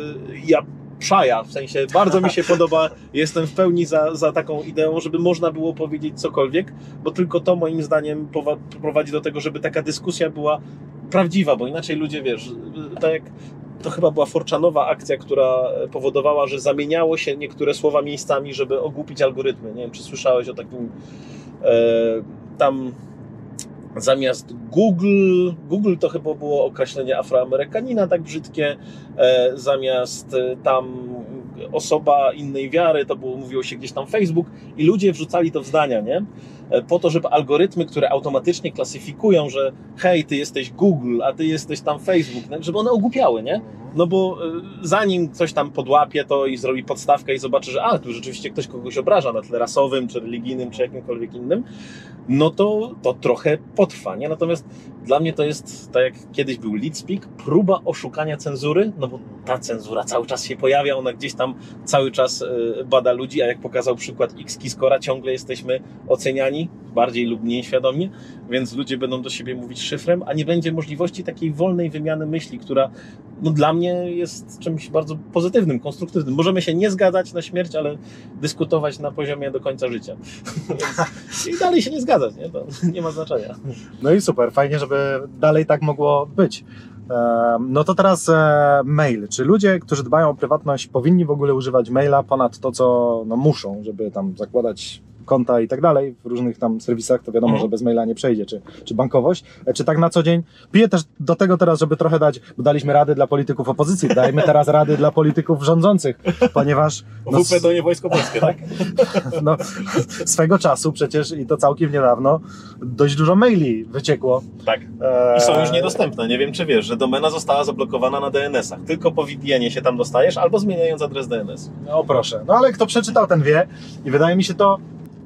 [SPEAKER 1] w sensie bardzo mi się podoba, jestem w pełni za taką ideą, żeby można było powiedzieć cokolwiek, bo tylko to moim zdaniem prowadzi do tego, żeby taka dyskusja była prawdziwa, bo inaczej ludzie, wiesz, tak jak to chyba była 4chanowa akcja, która powodowała, że zamieniało się niektóre słowa miejscami, żeby ogłupić algorytmy. Nie wiem, czy słyszałeś o takim tam zamiast Google to chyba było określenie Afroamerykanina tak brzydkie, zamiast tam osoba innej wiary, to mówiło się gdzieś tam Facebook i ludzie wrzucali to w zdania, nie? Po to, żeby algorytmy, które automatycznie klasyfikują, że hej, ty jesteś Google, a ty jesteś tam Facebook, żeby one ogłupiały, nie? No bo zanim coś tam podłapie to i zrobi podstawkę i zobaczy, że tu rzeczywiście ktoś kogoś obraża na tle rasowym, czy religijnym, czy jakimkolwiek innym, no to trochę potrwa, nie? Natomiast dla mnie to jest, tak jak kiedyś był Leadspeak, próba oszukania cenzury, no bo ta cenzura cały czas się pojawia, ona gdzieś tam cały czas bada ludzi, a jak pokazał przykład X-Keyscora, ciągle jesteśmy oceniani, bardziej lub mniej świadomie, więc ludzie będą do siebie mówić szyfrem, a nie będzie możliwości takiej wolnej wymiany myśli, która no, dla mnie jest czymś bardzo pozytywnym, konstruktywnym. Możemy się nie zgadzać na śmierć, ale dyskutować na poziomie do końca życia. I dalej się nie zgadzać, nie? To nie ma znaczenia.
[SPEAKER 3] No i super, fajnie, żeby dalej tak mogło być. No to teraz mail. Czy ludzie, którzy dbają o prywatność, powinni w ogóle używać maila ponad to, co no, muszą, żeby tam zakładać konta i tak dalej w różnych tam serwisach, to wiadomo, że bez maila nie przejdzie, czy bankowość, czy tak na co dzień. Piję też do tego teraz, żeby trochę dać, bo daliśmy rady dla polityków opozycji, dajmy teraz rady dla polityków rządzących, ponieważ...
[SPEAKER 1] No, WP to nie Wojsko Polskie, tak?
[SPEAKER 3] No, swego czasu przecież i to całkiem niedawno dość dużo maili wyciekło.
[SPEAKER 1] Tak. I są już niedostępne. Nie wiem, czy wiesz, że domena została zablokowana na DNS-ach. Tylko po VPN-ie się tam dostajesz, albo zmieniając adres DNS.
[SPEAKER 3] No proszę. No ale kto przeczytał, ten wie i wydaje mi się to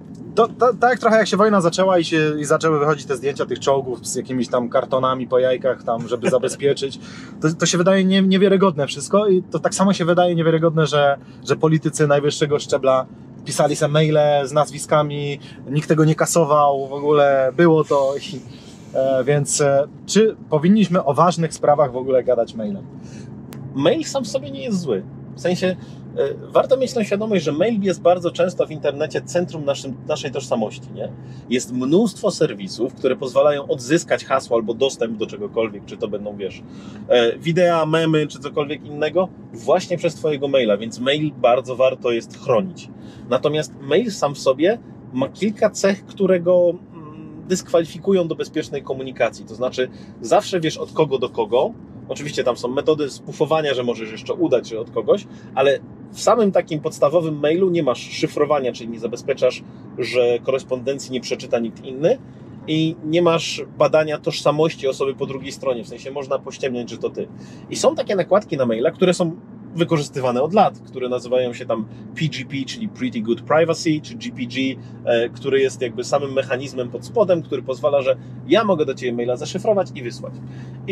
[SPEAKER 3] tak trochę jak się wojna zaczęła i zaczęły wychodzić te zdjęcia tych czołgów z jakimiś tam kartonami po jajkach tam, żeby zabezpieczyć, to się wydaje niewiarygodne wszystko i to tak samo się wydaje niewiarygodne, że politycy najwyższego szczebla pisali sobie maile z nazwiskami, nikt tego nie kasował, w ogóle było to więc czy powinniśmy o ważnych sprawach w ogóle gadać mailem?
[SPEAKER 1] Mail sam w sobie nie jest zły. W sensie warto mieć tą świadomość, że mail jest bardzo często w internecie centrum naszej tożsamości, nie? Jest mnóstwo serwisów, które pozwalają odzyskać hasło albo dostęp do czegokolwiek, czy to będą, wiesz, wideo, memy, czy cokolwiek innego, właśnie przez twojego maila, więc mail bardzo warto jest chronić. Natomiast mail sam w sobie ma kilka cech, które go dyskwalifikują do bezpiecznej komunikacji, to znaczy zawsze wiesz od kogo do kogo. Oczywiście tam są metody spufowania, że możesz jeszcze udać się od kogoś, ale w samym takim podstawowym mailu nie masz szyfrowania, czyli nie zabezpieczasz, że korespondencji nie przeczyta nikt inny i nie masz badania tożsamości osoby po drugiej stronie, w sensie można pościemniać, że to ty. I są takie nakładki na maila, które są wykorzystywane od lat, które nazywają się tam PGP, czyli Pretty Good Privacy, czy GPG, który jest jakby samym mechanizmem pod spodem, który pozwala, że ja mogę do ciebie maila zaszyfrować i wysłać. I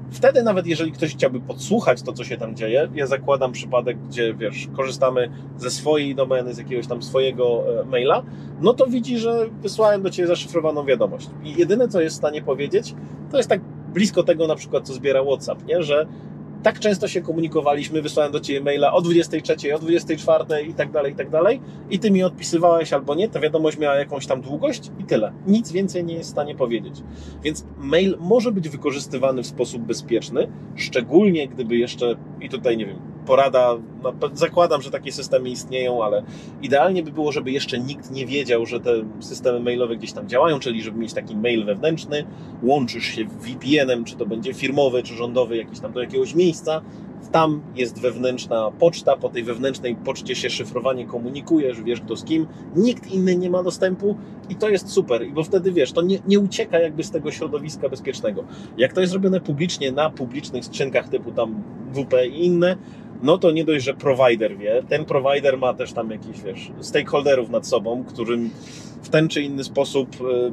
[SPEAKER 1] Wtedy nawet jeżeli ktoś chciałby podsłuchać to, co się tam dzieje, ja zakładam przypadek, gdzie wiesz, korzystamy ze swojej domeny, z jakiegoś tam swojego maila, no to widzi, że wysłałem do Ciebie zaszyfrowaną wiadomość. I jedyne, co jest w stanie powiedzieć, to jest tak blisko tego na przykład, co zbiera WhatsApp, nie? Że tak często się komunikowaliśmy, wysłałem do Ciebie maila o 23, o 24 i tak dalej, i Ty mi odpisywałeś albo nie, ta wiadomość miała jakąś tam długość i tyle. Nic więcej nie jest w stanie powiedzieć. Więc mail może być wykorzystywany w sposób bezpieczny, szczególnie gdyby jeszcze, i tutaj nie wiem, porada, no, zakładam, że takie systemy istnieją, ale idealnie by było, żeby jeszcze nikt nie wiedział, że te systemy mailowe gdzieś tam działają, czyli żeby mieć taki mail wewnętrzny, łączysz się VPN-em, czy to będzie firmowy, czy rządowy, jakiś tam do jakiegoś miejsca, tam jest wewnętrzna poczta, po tej wewnętrznej poczcie się szyfrowanie komunikujesz, wiesz kto z kim, nikt inny nie ma dostępu i to jest super, bo wtedy wiesz, to nie ucieka jakby z tego środowiska bezpiecznego. Jak to jest robione publicznie, na publicznych skrzynkach typu tam WP i inne, no to nie dość, że prowajder wie, ten prowajder ma też tam jakichś, wiesz, stakeholderów nad sobą, którym w ten czy inny sposób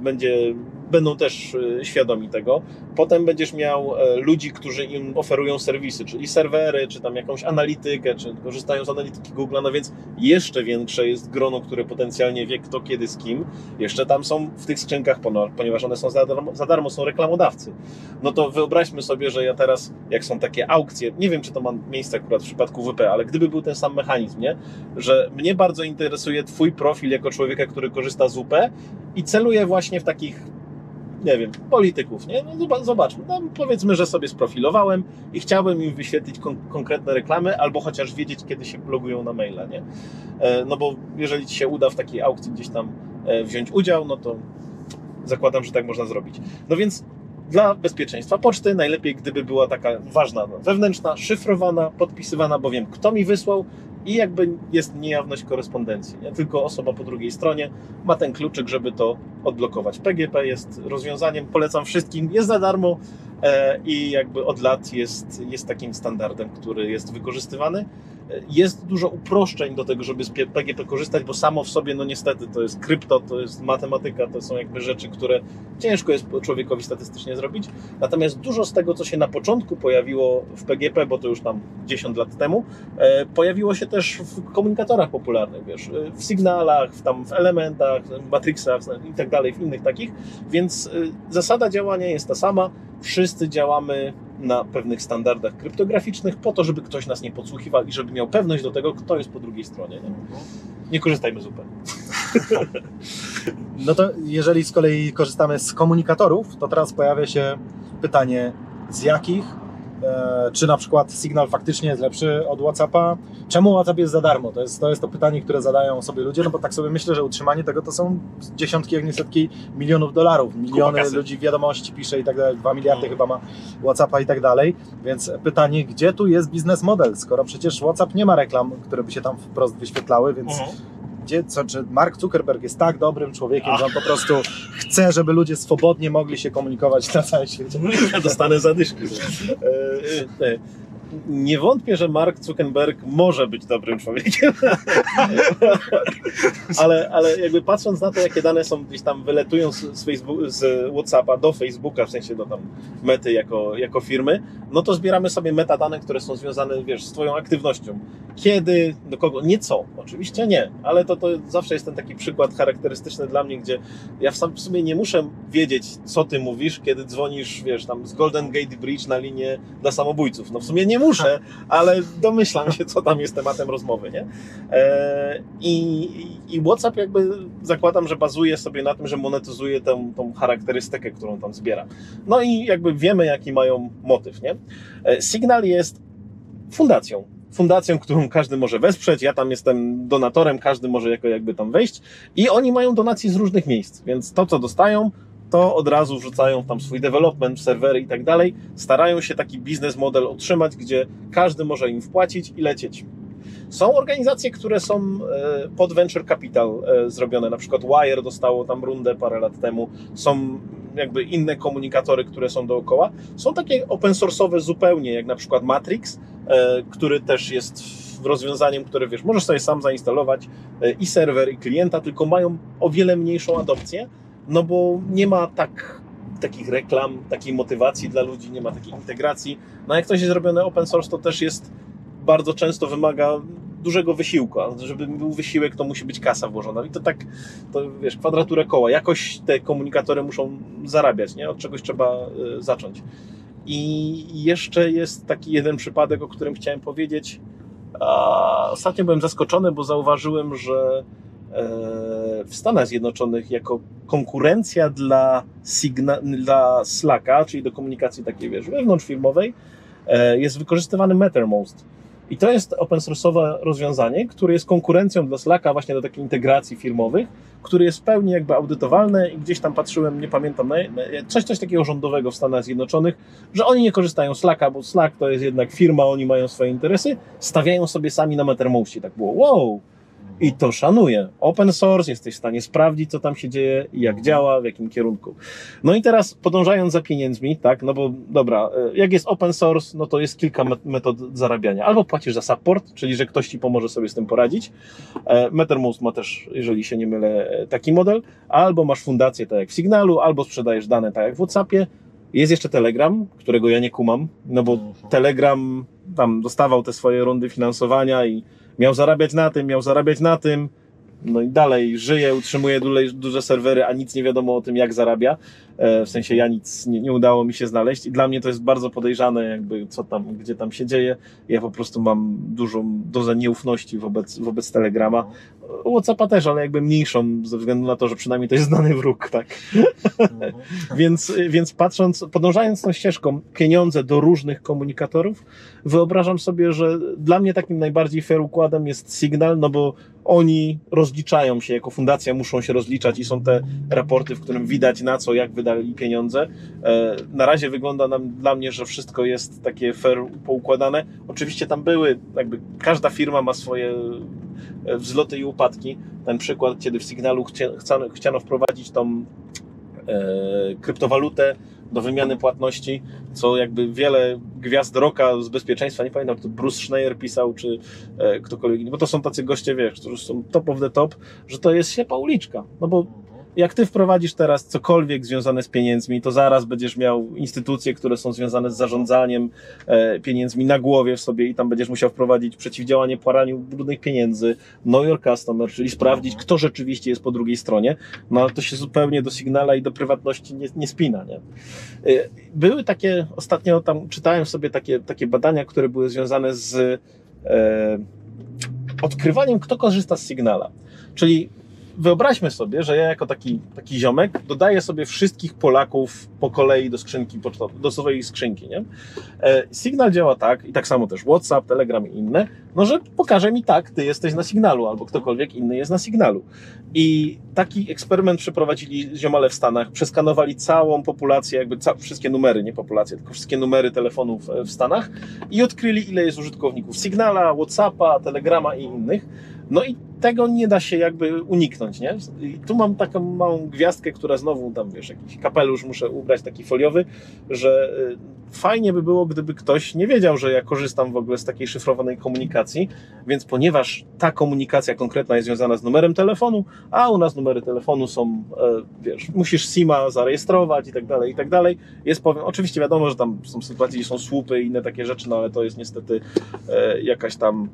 [SPEAKER 1] będą też świadomi tego. Potem będziesz miał ludzi, którzy im oferują serwisy, czyli serwery, czy tam jakąś analitykę, czy korzystają z analityki Google'a, no więc jeszcze większe jest grono, które potencjalnie wie kto, kiedy, z kim. Jeszcze tam są w tych skrzynkach, ponieważ one są za darmo, są reklamodawcy. No to wyobraźmy sobie, że ja teraz, jak są takie aukcje, nie wiem, czy to ma miejsce akurat w przypadku WP, ale gdyby był ten sam mechanizm, nie? Że mnie bardzo interesuje Twój profil jako człowieka, który korzysta z WP i celuje właśnie w takich, nie wiem, polityków, nie? No zobaczmy, tam powiedzmy, że sobie sprofilowałem i chciałbym im wyświetlić konkretne reklamy, albo chociaż wiedzieć, kiedy się logują na maila, nie? No bo jeżeli Ci się uda w takiej aukcji gdzieś tam wziąć udział, no to zakładam, że tak można zrobić. No więc dla bezpieczeństwa poczty najlepiej, gdyby była taka ważna, wewnętrzna, szyfrowana, podpisywana, bo wiem, kto mi wysłał i jakby jest niejawność korespondencji. Nie? Tylko osoba po drugiej stronie ma ten kluczyk, żeby to odblokować. PGP jest rozwiązaniem, polecam wszystkim, jest za darmo i jakby od lat jest takim standardem, który jest wykorzystywany. Jest dużo uproszczeń do tego, żeby z PGP korzystać, bo samo w sobie, no niestety, to jest krypto, to jest matematyka, to są jakby rzeczy, które ciężko jest człowiekowi statystycznie zrobić. Natomiast dużo z tego, co się na początku pojawiło w PGP, bo to już tam 10 lat temu, pojawiło się też w komunikatorach popularnych, wiesz, w Signalach, w Elementach, w Matrixach i tak dalej, w innych takich, więc zasada działania jest ta sama. Wszyscy działamy na pewnych standardach kryptograficznych po to, żeby ktoś nas nie podsłuchiwał i żeby miał pewność do tego, kto jest po drugiej stronie. Nie korzystajmy z UP.
[SPEAKER 3] No to jeżeli z kolei korzystamy z komunikatorów, to teraz pojawia się pytanie, z jakich? Czy na przykład Signal faktycznie jest lepszy od WhatsAppa? Czemu WhatsApp jest za darmo? To jest to pytanie, które zadają sobie ludzie, no bo tak sobie myślę, że utrzymanie tego to są dziesiątki, jak nie setki milionów dolarów. Miliony ludzi wiadomości pisze i tak dalej, 2 miliardy chyba ma WhatsAppa i tak dalej. Więc pytanie, gdzie tu jest biznes model? Skoro przecież WhatsApp nie ma reklam, które by się tam wprost wyświetlały, więc czy Mark Zuckerberg jest tak dobrym człowiekiem, że on po prostu chce, żeby ludzie swobodnie mogli się komunikować na całym świecie?
[SPEAKER 1] Ja dostanę zadyszki. Nie wątpię, że Mark Zuckerberg może być dobrym człowiekiem, ale jakby patrząc na to, jakie dane są gdzieś tam wyletują z WhatsAppa do Facebooka, w sensie do tam Mety jako firmy, no to zbieramy sobie metadane, które są związane, wiesz, z Twoją aktywnością. Kiedy, do kogo, nie co, oczywiście nie, ale to zawsze jest ten taki przykład charakterystyczny dla mnie, gdzie ja w sumie nie muszę wiedzieć, co Ty mówisz, kiedy dzwonisz, wiesz, tam z Golden Gate Bridge na linię dla samobójców. No w sumie nie muszę, ale domyślam się, co tam jest tematem rozmowy, nie? I WhatsApp jakby zakładam, że bazuje sobie na tym, że monetyzuje tą charakterystykę, którą tam zbiera. No i jakby wiemy, jaki mają motyw, nie? Signal jest fundacją, którą każdy może wesprzeć, ja tam jestem donatorem, każdy może jakby tam wejść i oni mają donacje z różnych miejsc, więc to, co dostają, to od razu wrzucają tam swój development, serwery i tak dalej, starają się taki biznes model otrzymać, gdzie każdy może im wpłacić i lecieć. Są organizacje, które są pod venture capital zrobione, na przykład Wire dostało tam rundę parę lat temu, są jakby inne komunikatory, które są dookoła. Są takie open source'owe zupełnie, jak na przykład Matrix, który też jest rozwiązaniem, które wiesz, możesz sobie sam zainstalować i serwer, i klienta, tylko mają o wiele mniejszą adopcję, no bo nie ma takich reklam, takiej motywacji dla ludzi, nie ma takiej integracji. No jak coś jest zrobione open source, to też jest bardzo często wymaga dużego wysiłku, a żeby był wysiłek, to musi być kasa włożona i to tak, to wiesz, kwadraturę koła, jakoś te komunikatory muszą zarabiać, nie? Od czegoś trzeba zacząć. I jeszcze jest taki jeden przypadek, o którym chciałem powiedzieć. Ostatnio byłem zaskoczony, bo zauważyłem, że w Stanach Zjednoczonych jako konkurencja dla Slacka, czyli do komunikacji takiej, wiesz, wewnątrzfirmowej, jest wykorzystywany Mattermost. I to jest open source'owe rozwiązanie, które jest konkurencją dla Slacka właśnie do takiej integracji firmowych, który jest w pełni jakby audytowalny i gdzieś tam patrzyłem, nie pamiętam, coś takiego rządowego w Stanach Zjednoczonych, że oni nie korzystają z Slacka, bo Slack to jest jednak firma, oni mają swoje interesy, stawiają sobie sami na Mattermostie. Tak było, wow! I to szanuję. Open source, jesteś w stanie sprawdzić, co tam się dzieje, jak działa, w jakim kierunku. No i teraz podążając za pieniędzmi, tak, no bo dobra, jak jest open source, no to jest kilka metod zarabiania. Albo płacisz za support, czyli że ktoś ci pomoże sobie z tym poradzić. Mattermost ma też, jeżeli się nie mylę, taki model. Albo masz fundację, tak jak w Signalu, albo sprzedajesz dane, tak jak w WhatsAppie. Jest jeszcze Telegram, którego ja nie kumam, no bo Telegram tam dostawał te swoje rundy finansowania i miał zarabiać na tym, no i dalej żyje, utrzymuje duże serwery, a nic nie wiadomo o tym, jak zarabia. W sensie ja nic nie udało mi się znaleźć i dla mnie to jest bardzo podejrzane, jakby co tam, gdzie tam się dzieje. Ja po prostu mam dużą dozę nieufności wobec Telegrama. WhatsAppa też, ale jakby mniejszą, ze względu na to, że przynajmniej to jest znany wróg, tak. Więc patrząc, podążając tą ścieżką pieniądze do różnych komunikatorów, wyobrażam sobie, że dla mnie takim najbardziej fair układem jest Signal, no bo oni rozliczają się, jako fundacja muszą się rozliczać i są te raporty, w którym widać na co, jak wydali pieniądze. Na razie wygląda dla mnie, że wszystko jest takie fair poukładane. Oczywiście tam były, jakby każda firma ma swoje wzloty i upadki. Ten przykład, kiedy w Signalu chciano wprowadzić tą kryptowalutę do wymiany płatności, co jakby wiele gwiazd rocka z bezpieczeństwa, nie pamiętam, to Bruce Schneier pisał, czy ktokolwiek inny, bo to są tacy goście, wiesz, którzy są top of the top, że to jest ślepa uliczka, no bo jak ty wprowadzisz teraz cokolwiek związane z pieniędzmi, to zaraz będziesz miał instytucje, które są związane z zarządzaniem pieniędzmi na głowie w sobie i tam będziesz musiał wprowadzić przeciwdziałanie płaraniu brudnych pieniędzy, know your customer, czyli sprawdzić, kto rzeczywiście jest po drugiej stronie, no ale to się zupełnie do Signala i do prywatności nie spina, nie? Były takie, ostatnio tam czytałem sobie takie badania, które były związane z odkrywaniem, kto korzysta z Signala, czyli wyobraźmy sobie, że ja jako taki ziomek dodaję sobie wszystkich Polaków po kolei do skrzynki pocztowej, do swojej skrzynki, nie? Signal działa tak, i tak samo też WhatsApp, Telegram i inne, no że pokaże mi tak, ty jesteś na Signalu, albo ktokolwiek inny jest na Signalu. I taki eksperyment przeprowadzili ziomale w Stanach, przeskanowali całą populację, jakby wszystkie numery, nie populację, tylko wszystkie numery telefonów w Stanach i odkryli, ile jest użytkowników Signala, WhatsAppa, Telegrama i innych. No i tego nie da się jakby uniknąć, nie? I tu mam taką małą gwiazdkę, która znowu tam, wiesz, jakiś kapelusz muszę ubrać taki foliowy, że fajnie by było, gdyby ktoś nie wiedział, że ja korzystam w ogóle z takiej szyfrowanej komunikacji, więc ponieważ ta komunikacja konkretna jest związana z numerem telefonu, a u nas numery telefonu są, wiesz, musisz SIM-a zarejestrować i tak dalej, jest oczywiście wiadomo, że tam są sytuacje, gdzie są słupy i inne takie rzeczy, no ale to jest niestety jakaś tam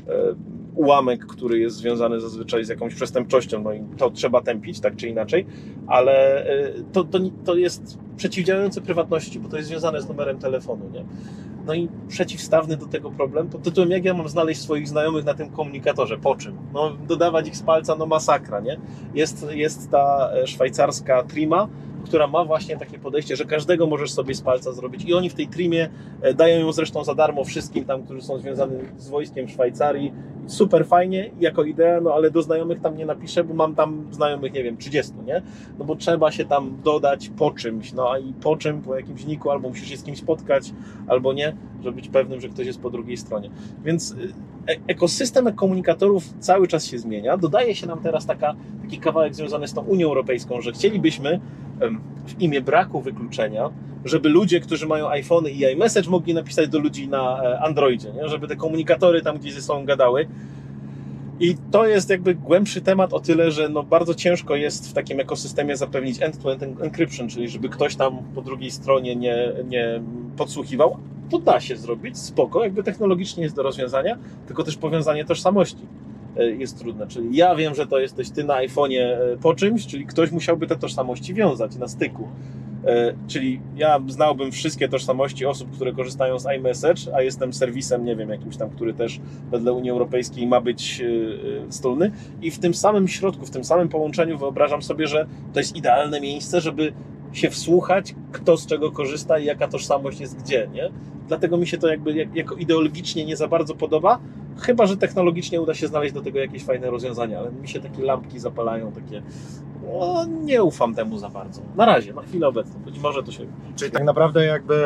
[SPEAKER 1] ułamek, który jest związany zazwyczaj z jakąś przestępczością, no i to trzeba tępić, tak czy inaczej, ale to jest przeciwdziałające prywatności, bo to jest związane z numerem telefonu, nie? No i przeciwstawny do tego problem pod tytułem, jak ja mam znaleźć swoich znajomych na tym komunikatorze, po czym? No dodawać ich z palca, no masakra, nie? Jest ta szwajcarska Trima, która ma właśnie takie podejście, że każdego możesz sobie z palca zrobić i oni w tej Trimie dają ją zresztą za darmo wszystkim tam, którzy są związani z wojskiem Szwajcarii. Super fajnie jako idea, no ale do znajomych tam nie napiszę, bo mam tam znajomych, nie wiem, 30, nie? No bo trzeba się tam dodać po czymś, no a i po czym, po jakimś niku, albo musisz się z kimś spotkać, albo nie, żeby być pewnym, że ktoś jest po drugiej stronie. Więc ekosystem komunikatorów cały czas się zmienia. Dodaje się nam teraz taki kawałek związany z tą Unią Europejską, że chcielibyśmy w imię braku wykluczenia, żeby ludzie, którzy mają iPhony i iMessage mogli napisać do ludzi na Androidzie, nie? Żeby te komunikatory tam gdzieś ze sobą gadały. I to jest jakby głębszy temat o tyle, że no bardzo ciężko jest w takim ekosystemie zapewnić end-to-end encryption, czyli żeby ktoś tam po drugiej stronie nie podsłuchiwał. To da się zrobić, spoko, jakby technologicznie jest do rozwiązania, tylko też powiązanie tożsamości jest trudne. Czyli ja wiem, że to jesteś ty na iPhone'ie po czymś, czyli ktoś musiałby te tożsamości wiązać na styku. Czyli ja znałbym wszystkie tożsamości osób, które korzystają z iMessage, a jestem serwisem, nie wiem, jakimś tam, który też wedle Unii Europejskiej ma być stulny. I w tym samym środku, w tym samym połączeniu wyobrażam sobie, że to jest idealne miejsce, żeby się wsłuchać, kto z czego korzysta i jaka tożsamość jest gdzie, nie? Dlatego mi się to jakby jako ideologicznie nie za bardzo podoba, chyba że technologicznie uda się znaleźć do tego jakieś fajne rozwiązania, ale mi się takie lampki zapalają, takie nie ufam temu za bardzo. Na razie, na chwilę obecną, być może to się...
[SPEAKER 3] Czyli tak naprawdę jakby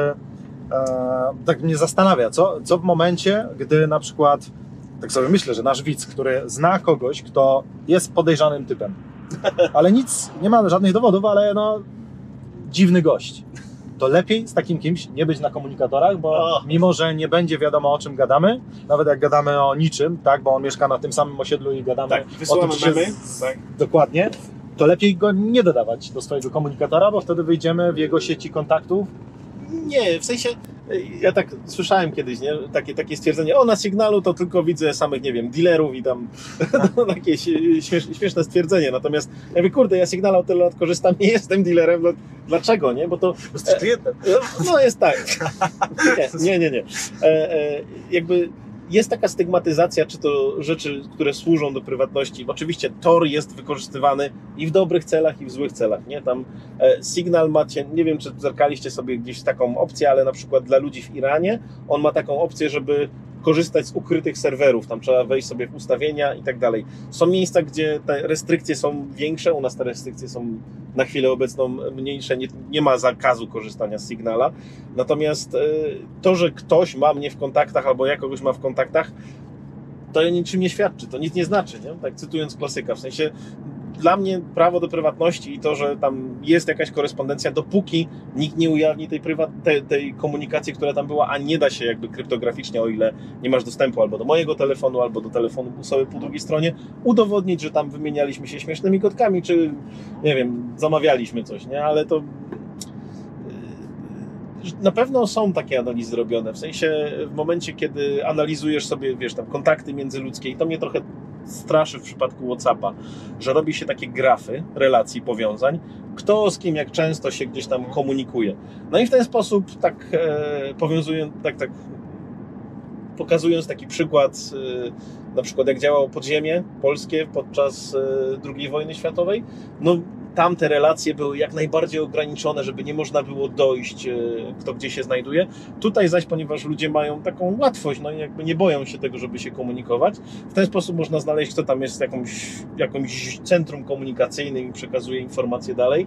[SPEAKER 3] tak mnie zastanawia, co w momencie, gdy na przykład, tak sobie myślę, że nasz widz, który zna kogoś, kto jest podejrzanym typem, ale nic, nie ma żadnych dowodów, ale no dziwny gość. To lepiej z takim kimś nie być na komunikatorach, bo mimo, że nie będzie wiadomo, o czym gadamy, nawet jak gadamy o niczym, tak, bo on mieszka na tym samym osiedlu i gadamy
[SPEAKER 1] tak, wysyłamy memy, tak.
[SPEAKER 3] Dokładnie, to lepiej go nie dodawać do swojego komunikatora, bo wtedy wyjdziemy w jego sieci kontaktów.
[SPEAKER 1] Nie, w sensie, ja tak słyszałem kiedyś, nie? Takie stwierdzenie, na Signalu to tylko widzę samych, nie wiem, dealerów i tam takie śmieszne stwierdzenie, natomiast ja mówię, kurde, ja Signala od tyle lat korzystam, nie jestem dealerem, dlaczego, nie? Bo to...
[SPEAKER 3] Jesteś klientem.
[SPEAKER 1] No jest tak. Nie. Jakby jest taka stygmatyzacja, czy to rzeczy, które służą do prywatności. Oczywiście Tor jest wykorzystywany i w dobrych celach, i w złych celach, nie? Tam Signal macie, nie wiem, czy zerkaliście sobie gdzieś taką opcję, ale na przykład dla ludzi w Iranie, on ma taką opcję, żeby korzystać z ukrytych serwerów, tam trzeba wejść sobie w ustawienia i tak dalej. Są miejsca, gdzie te restrykcje są większe, u nas te restrykcje są na chwilę obecną mniejsze, nie ma zakazu korzystania z Signala, natomiast to, że ktoś ma mnie w kontaktach albo ja kogoś ma w kontaktach, to niczym nie świadczy, to nic nie znaczy, nie? Tak cytując klasyka, w sensie dla mnie prawo do prywatności i to, że tam jest jakaś korespondencja, dopóki nikt nie ujawni tej komunikacji, która tam była, a nie da się jakby kryptograficznie, o ile nie masz dostępu albo do mojego telefonu, albo do telefonu osoby po drugiej stronie, udowodnić, że tam wymienialiśmy się śmiesznymi kotkami, czy nie wiem, zamawialiśmy coś, nie? Ale to na pewno są takie analizy robione, w sensie w momencie, kiedy analizujesz sobie, wiesz, tam kontakty międzyludzkie i to mnie trochę straszy w przypadku WhatsAppa, że robi się takie grafy relacji, powiązań, kto z kim, jak często się gdzieś tam komunikuje. No i w ten sposób tak pokazując taki przykład, na przykład jak działało podziemie polskie podczas II wojny światowej, no tam te relacje były jak najbardziej ograniczone, żeby nie można było dojść, kto gdzie się znajduje. Tutaj zaś, ponieważ ludzie mają taką łatwość, no i jakby nie boją się tego, żeby się komunikować, w ten sposób można znaleźć, kto tam jest jakimś centrum komunikacyjnym i przekazuje informacje dalej.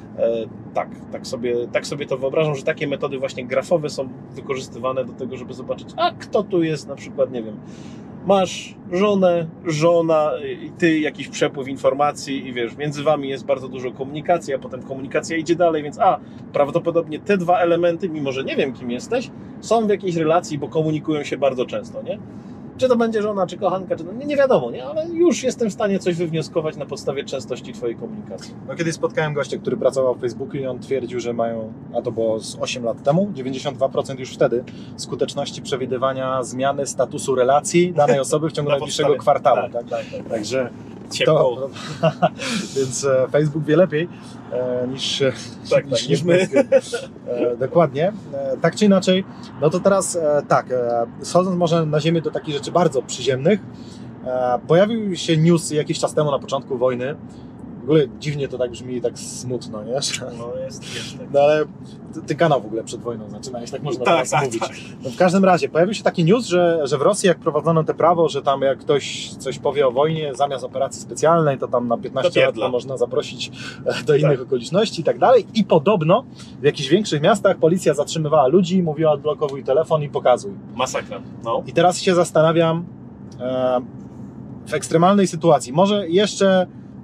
[SPEAKER 1] Tak sobie to wyobrażam, że takie metody właśnie grafowe są wykorzystywane do tego, żeby zobaczyć, a kto tu jest, na przykład, nie wiem, masz żona i ty, jakiś przepływ informacji i wiesz, między wami jest bardzo dużo komunikacji, a potem komunikacja idzie dalej, więc prawdopodobnie te dwa elementy, mimo że nie wiem, kim jesteś, są w jakiejś relacji, bo komunikują się bardzo często, nie? Czy to będzie żona, czy kochanka, czy to... nie wiadomo, nie? Ale już jestem w stanie coś wywnioskować na podstawie częstości twojej komunikacji.
[SPEAKER 3] No kiedyś spotkałem gościa, który pracował w Facebooku i on twierdził, że mają, a to było z 8 lat temu, 92% już wtedy skuteczności przewidywania zmiany statusu relacji danej osoby w ciągu najbliższego kwartału. Tak? Także to, więc Facebook wie lepiej niż my. Dokładnie. Tak czy inaczej, no to teraz schodząc może na ziemię do takich rzeczy bardzo przyziemnych, pojawił się news jakiś czas temu na początku wojny. W ogóle dziwnie to tak brzmi, tak smutno, nie?
[SPEAKER 1] No jest.
[SPEAKER 3] No ale ty kanał w ogóle przed wojną zaczynałeś, tak można teraz mówić. Tak. No w każdym razie pojawił się taki news, że w Rosji jak prowadzono te prawo, że tam jak ktoś coś powie o wojnie, zamiast operacji specjalnej, to tam na 15 lat można zaprosić do innych okoliczności i tak dalej. I podobno w jakichś większych miastach policja zatrzymywała ludzi, mówiła odblokowuj telefon i pokazuj.
[SPEAKER 1] Masakra. No.
[SPEAKER 3] I teraz się zastanawiam w ekstremalnej sytuacji, może jeszcze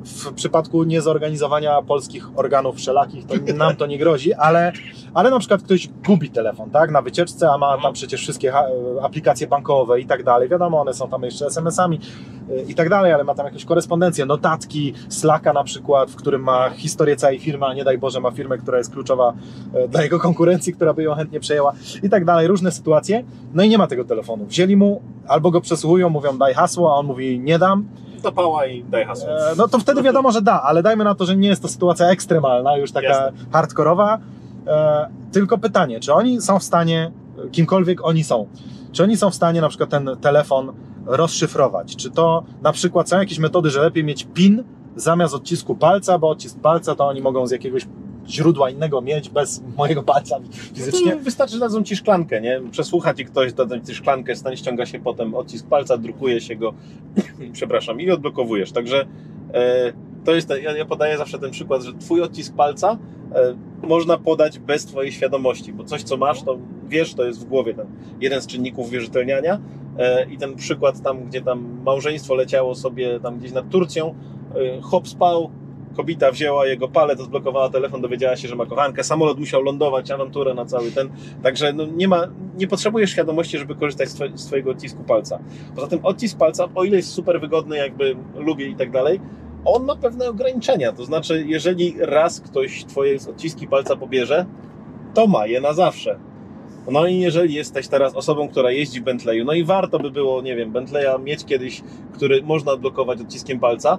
[SPEAKER 3] w przypadku niezorganizowania polskich organów wszelakich, to nam to nie grozi, ale na przykład ktoś gubi telefon, tak, na wycieczce, a ma tam przecież wszystkie aplikacje bankowe i tak dalej, wiadomo, one są tam jeszcze SMS-ami i tak dalej, ale ma tam jakąś korespondencję, notatki, Slacka na przykład, w którym ma historię całej firmy, a nie daj Boże ma firmę, która jest kluczowa dla jego konkurencji, która by ją chętnie przejęła i tak dalej, różne sytuacje, no i nie ma tego telefonu. Wzięli mu, albo go przesłuchują, mówią daj hasło, a on mówi nie dam.
[SPEAKER 1] To pała i daj hasło.
[SPEAKER 3] No to wtedy wiadomo, że da, ale dajmy na to, że nie jest to sytuacja ekstremalna, już taka hardkorowa. Tylko pytanie, czy oni są w stanie, kimkolwiek oni są, czy oni są w stanie na przykład ten telefon rozszyfrować? Czy to na przykład są jakieś metody, że lepiej mieć PIN zamiast odcisku palca, bo odcisk palca to oni mogą z jakiegoś źródła innego mieć bez mojego palca fizycznie?
[SPEAKER 1] No wystarczy, że dadzą ci szklankę, nie? Przesłucha ci ktoś, da ci szklankę, stanie, ściąga się potem odcisk palca, drukuje się go, przepraszam, i odblokowujesz. Także to jest, ja podaję zawsze ten przykład, że twój odcisk palca można podać bez twojej świadomości, bo coś, co masz, to wiesz, to jest w głowie ten jeden z czynników wierzytelniania i ten przykład tam, gdzie tam małżeństwo leciało sobie tam gdzieś nad Turcją, chłop spał, kobieta wzięła jego palet, odblokowała telefon, dowiedziała się, że ma kochankę, samolot musiał lądować, awanturę na cały ten, także no nie potrzebujesz świadomości, żeby korzystać z twojego odcisku palca. Poza tym odcisk palca, o ile jest super wygodny, jakby lubię i tak dalej, on ma pewne ograniczenia, to znaczy jeżeli raz ktoś twoje odciski palca pobierze, to ma je na zawsze. No i jeżeli jesteś teraz osobą, która jeździ w Bentleyu, no i warto by było, nie wiem, Bentleya mieć kiedyś, który można odblokować odciskiem palca,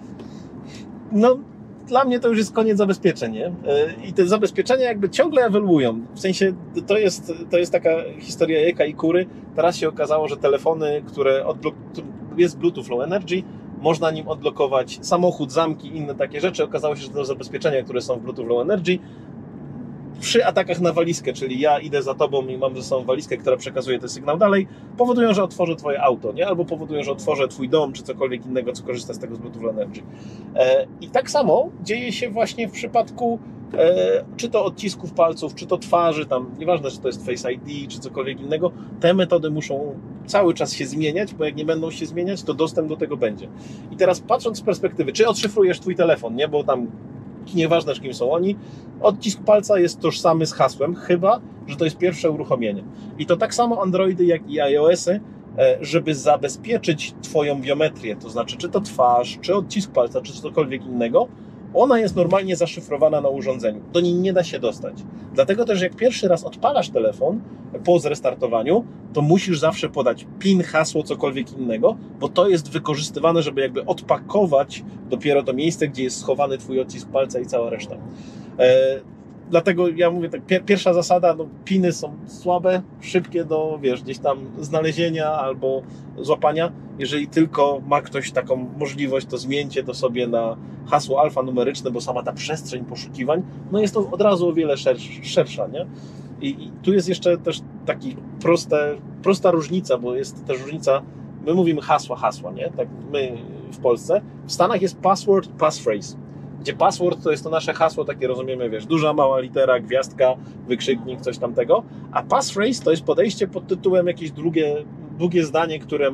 [SPEAKER 1] no dla mnie to już jest koniec zabezpieczeń, nie? I te zabezpieczenia jakby ciągle ewoluują, w sensie to jest taka historia jajka i kury. Teraz się okazało, że telefony, które jest Bluetooth Low Energy, można nim odblokować samochód, zamki, inne takie rzeczy. Okazało się, że to zabezpieczenia, które są w Bluetooth Low Energy, przy atakach na walizkę, czyli ja idę za tobą i mam ze sobą walizkę, która przekazuje ten sygnał dalej, powodują, że otworzę twoje auto, nie? Albo powodują, że otworzę twój dom, czy cokolwiek innego, co korzysta z tego z Bluetooth Low Energy. I tak samo dzieje się właśnie w przypadku czy to odcisków palców, czy to twarzy, tam nieważne, czy to jest Face ID, czy cokolwiek innego, te metody muszą cały czas się zmieniać, bo jak nie będą się zmieniać, to dostęp do tego będzie. I teraz patrząc z perspektywy, czy odszyfrujesz twój telefon, nie? Bo tam nieważne, z kim są oni, odcisk palca jest tożsamy z hasłem, chyba że to jest pierwsze uruchomienie. I to tak samo Androidy, jak i iOS-y, żeby zabezpieczyć twoją biometrię, to znaczy czy to twarz, czy odcisk palca, czy cokolwiek innego, ona jest normalnie zaszyfrowana na urządzeniu. Do niej nie da się dostać. Dlatego też jak pierwszy raz odpalasz telefon po zrestartowaniu, to musisz zawsze podać PIN, hasło, cokolwiek innego, bo to jest wykorzystywane, żeby jakby odpakować dopiero to miejsce, gdzie jest schowany twój odcisk palca i cała reszta. Dlatego ja mówię tak, pierwsza zasada, no, piny są słabe, szybkie do, gdzieś tam znalezienia albo złapania. Jeżeli tylko ma ktoś taką możliwość, to zmieńcie to sobie na hasło alfanumeryczne, bo sama ta przestrzeń poszukiwań, no jest to od razu o wiele szersza, nie? I tu jest jeszcze też taki prosta różnica, bo jest też różnica, my mówimy hasła, nie? Tak my w Polsce. W Stanach jest password, passphrase. Gdzie password to jest to nasze hasło, takie rozumiemy, duża, mała litera, gwiazdka, wykrzyknik, coś tamtego, a passphrase to jest podejście pod tytułem jakieś długie zdanie, które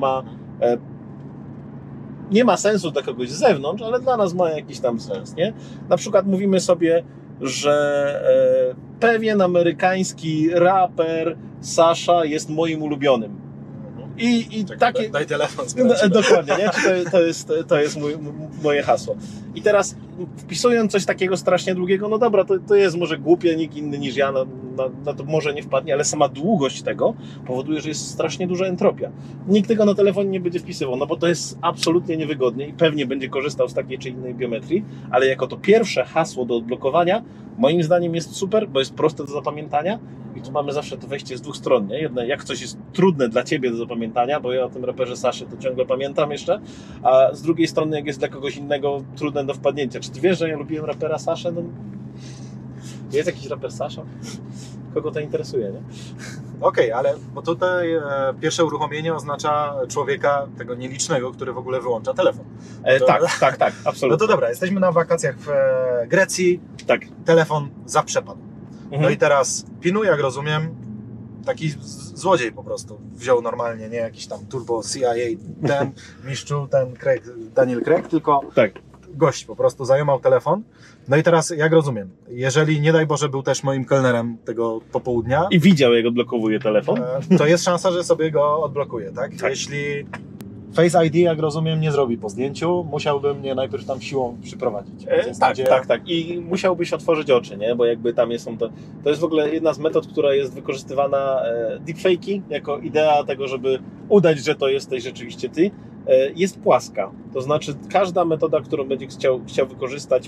[SPEAKER 1] nie ma sensu dla kogoś z zewnątrz, ale dla nas ma jakiś tam sens, nie? Na przykład mówimy sobie, że pewien amerykański raper Sasha jest moim ulubionym. I takie...
[SPEAKER 3] Daj telefon.
[SPEAKER 1] Dokładnie, nie? To jest moje hasło. I teraz wpisując coś takiego strasznie długiego, no dobra, to jest może głupie, nikt inny niż ja na to może nie wpadnie, ale sama długość tego powoduje, że jest strasznie duża entropia. Nikt tego na telefonie nie będzie wpisywał, no bo to jest absolutnie niewygodnie i pewnie będzie korzystał z takiej czy innej biometrii, ale jako to pierwsze hasło do odblokowania, moim zdaniem jest super, bo jest proste do zapamiętania i tu mamy zawsze to wejście z dwóch stron, nie? Jedne, jak coś jest trudne dla Ciebie do zapamiętania, bo ja o tym raperze Saszy to ciągle pamiętam jeszcze, a z drugiej strony, jak jest dla kogoś innego trudne do wpadnięcia. Czy Ty wiesz, że ja lubiłem rapera Saszę? No, jest jakiś raper Sasza? Kogo to interesuje, nie?
[SPEAKER 3] Okej, ale bo tutaj pierwsze uruchomienie oznacza człowieka tego nielicznego, który w ogóle wyłącza telefon.
[SPEAKER 1] Tak, absolutnie.
[SPEAKER 3] No to dobra, jesteśmy na wakacjach w Grecji,
[SPEAKER 1] tak.
[SPEAKER 3] Telefon zaprzepadł. No i teraz Pinu, jak rozumiem, taki złodziej po prostu wziął normalnie, nie jakiś tam turbo CIA, ten mistrzu, ten Daniel Craig, tylko
[SPEAKER 1] tak.
[SPEAKER 3] gość po prostu zajmował telefon. No i teraz, jak rozumiem, jeżeli nie daj Boże był też moim kelnerem tego popołudnia,
[SPEAKER 1] I widział, jak odblokowuje telefon.
[SPEAKER 3] to jest szansa, że sobie go odblokuje, tak?
[SPEAKER 1] Tak.
[SPEAKER 3] Jeśli Face ID, jak rozumiem, nie zrobi po zdjęciu, musiałby mnie najpierw tam siłą przyprowadzić. W zasadzie...
[SPEAKER 1] Tak. I musiałbyś otworzyć oczy, nie? Bo jakby tam są to jest w ogóle jedna z metod, która jest wykorzystywana, deepfake'i, jako idea tego, żeby udać, że to jesteś rzeczywiście ty, jest płaska. To znaczy każda metoda, którą będziesz chciał wykorzystać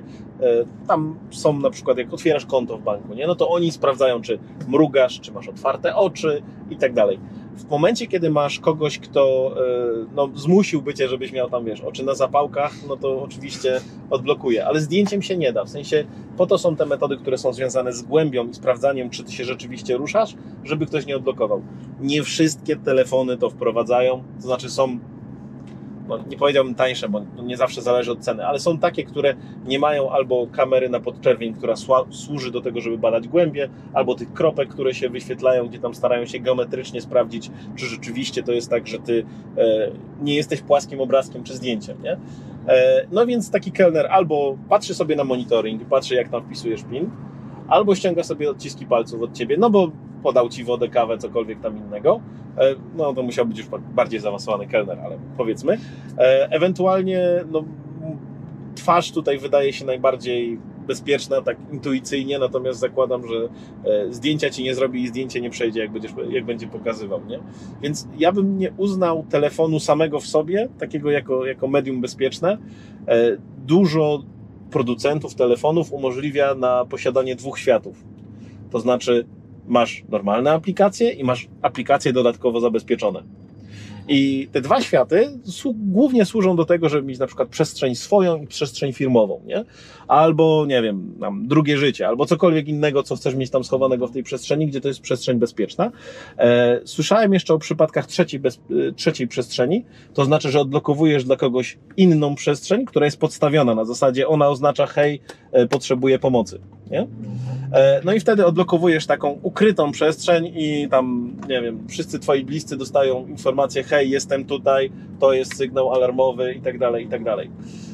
[SPEAKER 1] tam są na przykład, jak otwierasz konto w banku, nie? No to oni sprawdzają, czy mrugasz, czy masz otwarte oczy i tak dalej. W momencie, kiedy masz kogoś, kto zmusiłby cię, żebyś miał tam, oczy na zapałkach, no to oczywiście odblokuje, ale zdjęciem się nie da. W sensie po to są te metody, które są związane z głębią i sprawdzaniem, czy ty się rzeczywiście ruszasz, żeby ktoś nie odblokował. Nie wszystkie telefony to wprowadzają, to znaczy są, nie powiedziałbym tańsze, bo nie zawsze zależy od ceny, ale są takie, które nie mają albo kamery na podczerwień, która służy do tego, żeby badać głębie, albo tych kropek, które się wyświetlają, gdzie tam starają się geometrycznie sprawdzić, czy rzeczywiście to jest tak, że ty nie jesteś płaskim obrazkiem czy zdjęciem, nie? No więc taki kelner albo patrzy sobie na monitoring, patrzy, jak tam wpisujesz PIN, albo ściąga sobie odciski palców od ciebie, no bo podał ci wodę, kawę, cokolwiek tam innego. No to musiał być już bardziej zaawansowany kelner, ale powiedzmy. Ewentualnie twarz tutaj wydaje się najbardziej bezpieczna, tak intuicyjnie, natomiast zakładam, że zdjęcia ci nie zrobi i zdjęcie nie przejdzie, jak będzie pokazywał, nie? Więc ja bym nie uznał telefonu samego w sobie, takiego jako medium bezpieczne. Dużo producentów telefonów umożliwia na posiadanie dwóch światów. To znaczy masz normalne aplikacje i masz aplikacje dodatkowo zabezpieczone. I te dwa światy głównie służą do tego, żeby mieć na przykład przestrzeń swoją i przestrzeń firmową, nie? Albo, nie wiem, drugie życie, albo cokolwiek innego, co chcesz mieć tam schowanego w tej przestrzeni, gdzie to jest przestrzeń bezpieczna. Słyszałem jeszcze o przypadkach trzeciej przestrzeni, to znaczy, że odblokowujesz dla kogoś inną przestrzeń, która jest podstawiona na zasadzie, ona oznacza, hej, potrzebuję pomocy, nie? No i wtedy odblokowujesz taką ukrytą przestrzeń i tam, nie wiem, wszyscy twoi bliscy dostają informację, hej, jestem tutaj, to jest sygnał alarmowy i tak dalej, i tak dalej.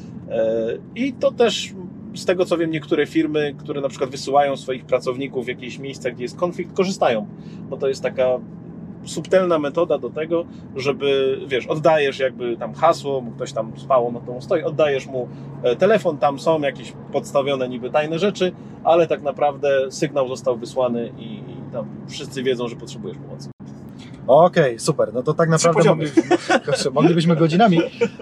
[SPEAKER 1] I to też, z tego co wiem, niektóre firmy, które na przykład wysyłają swoich pracowników w jakieś miejsca, gdzie jest konflikt, korzystają, bo to jest taka subtelna metoda do tego, żeby, oddajesz jakby tam hasło, bo ktoś tam spało na tą stoi, oddajesz mu telefon, tam są jakieś podstawione niby tajne rzeczy, ale tak naprawdę sygnał został wysłany i tam wszyscy wiedzą, że potrzebujesz pomocy.
[SPEAKER 3] Okej, super. No to tak naprawdę moglibyśmy godzinami.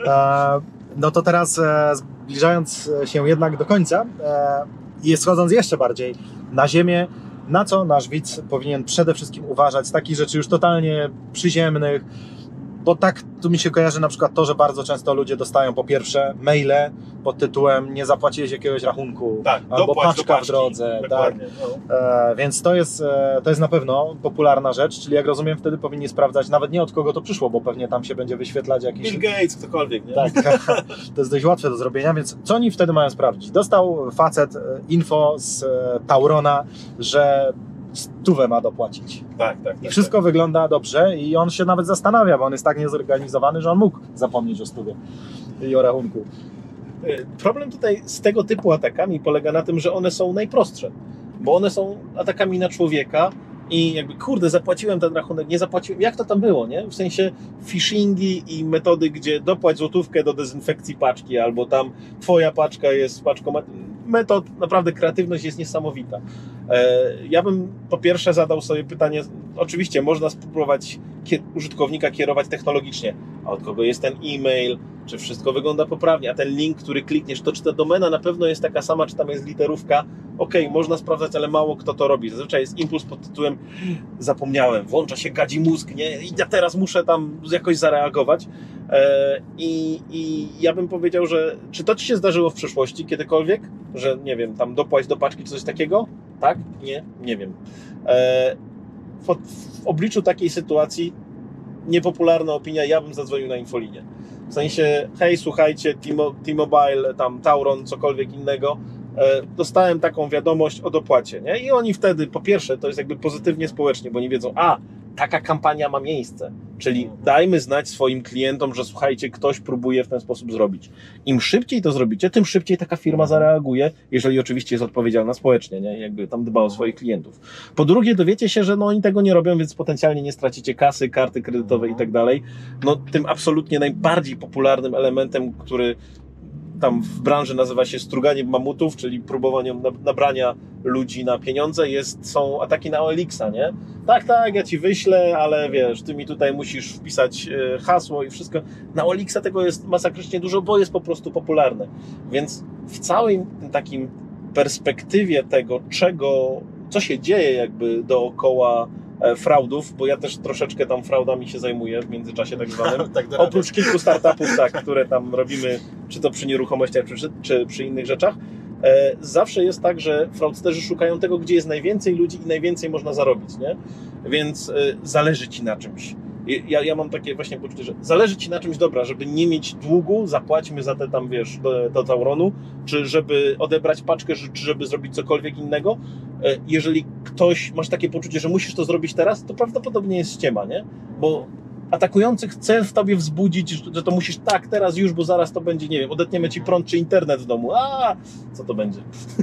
[SPEAKER 3] No to teraz zbliżając się jednak do końca i schodząc jeszcze bardziej na ziemię, na co nasz widz powinien przede wszystkim uważać z takich rzeczy już totalnie przyziemnych, bo tak tu mi się kojarzy na przykład to, że bardzo często ludzie dostają po pierwsze maile pod tytułem nie zapłaciłeś jakiegoś rachunku,
[SPEAKER 1] tak,
[SPEAKER 3] albo paczka w drodze, tak. Więc to jest na pewno popularna rzecz, czyli jak rozumiem wtedy powinni sprawdzać nawet nie od kogo to przyszło, bo pewnie tam się będzie wyświetlać jakiś...
[SPEAKER 1] Bill Gates, ktokolwiek, nie?
[SPEAKER 3] Tak, to jest dość łatwe do zrobienia, więc co oni wtedy mają sprawdzić? Dostał facet info z Taurona, że 100 ma dopłacić.
[SPEAKER 1] Tak.
[SPEAKER 3] I wszystko wygląda dobrze i on się nawet zastanawia, bo on jest tak niezorganizowany, że on mógł zapomnieć o 100 i o rachunku.
[SPEAKER 1] Problem tutaj z tego typu atakami polega na tym, że one są najprostsze, bo one są atakami na człowieka i jakby, kurde, zapłaciłem ten rachunek, nie zapłaciłem, jak to tam było, nie? W sensie phishingi i metody, gdzie dopłać złotówkę do dezynfekcji paczki, albo tam twoja paczka jest paczką, metod, naprawdę kreatywność jest niesamowita. Ja bym po pierwsze zadał sobie pytanie, oczywiście można spróbować użytkownika kierować technologicznie, a od kogo jest ten e-mail, czy wszystko wygląda poprawnie, a ten link, który klikniesz, to czy ta domena na pewno jest taka sama, czy tam jest literówka, okej, można sprawdzać, ale mało kto to robi. Zazwyczaj jest impuls pod tytułem zapomniałem, włącza się gadzi mózg, nie? I ja teraz muszę tam jakoś zareagować. I ja bym powiedział, że czy to ci się zdarzyło w przeszłości kiedykolwiek, że nie wiem, tam dopłać do paczki czy coś takiego? Tak? Nie wiem. W obliczu takiej sytuacji niepopularna opinia, ja bym zadzwonił na infolinię. W sensie, hej, słuchajcie, T-Mobile, tam Tauron, cokolwiek innego, dostałem taką wiadomość o dopłacie, nie? I oni wtedy, po pierwsze, to jest jakby pozytywnie społecznie, bo oni wiedzą, taka kampania ma miejsce, Czyli dajmy znać swoim klientom, że słuchajcie, ktoś próbuje w ten sposób zrobić. Im szybciej to zrobicie, tym szybciej taka firma zareaguje, jeżeli oczywiście jest odpowiedzialna społecznie, nie? Jakby tam dba o swoich klientów. Po drugie, dowiecie się, że no oni tego nie robią, więc potencjalnie nie stracicie kasy, karty kredytowe i tak dalej. No tym absolutnie najbardziej popularnym elementem, który tam w branży nazywa się struganiem mamutów, czyli próbowaniem nabrania ludzi na pieniądze, są ataki na OLX-a, nie? Tak, ja ci wyślę, ale wiesz, ty mi tutaj musisz wpisać hasło i wszystko. Na OLX-a tego jest masakrycznie dużo, bo jest po prostu popularne. Więc w całym tym takim perspektywie tego, co się dzieje jakby dookoła fraudów, bo ja też troszeczkę tam fraudami się zajmuję w międzyczasie tak zwanym. Oprócz kilku startupów, które tam robimy, czy to przy nieruchomościach, czy przy innych rzeczach, zawsze jest tak, że fraudsterzy szukają tego, gdzie jest najwięcej ludzi i najwięcej można zarobić, nie? Więc zależy ci na czymś. Ja mam takie właśnie poczucie, że zależy ci na czymś, dobra, żeby nie mieć długu, zapłaćmy za te tam, wiesz, do Tauronu, czy żeby odebrać paczkę, czy żeby zrobić cokolwiek innego. Jeżeli masz takie poczucie, że musisz to zrobić teraz, to prawdopodobnie jest ściema, nie? Bo atakujący chce w tobie wzbudzić, że to musisz tak, teraz już, bo zaraz to będzie, nie wiem, odetniemy ci prąd czy internet w domu. Co to będzie?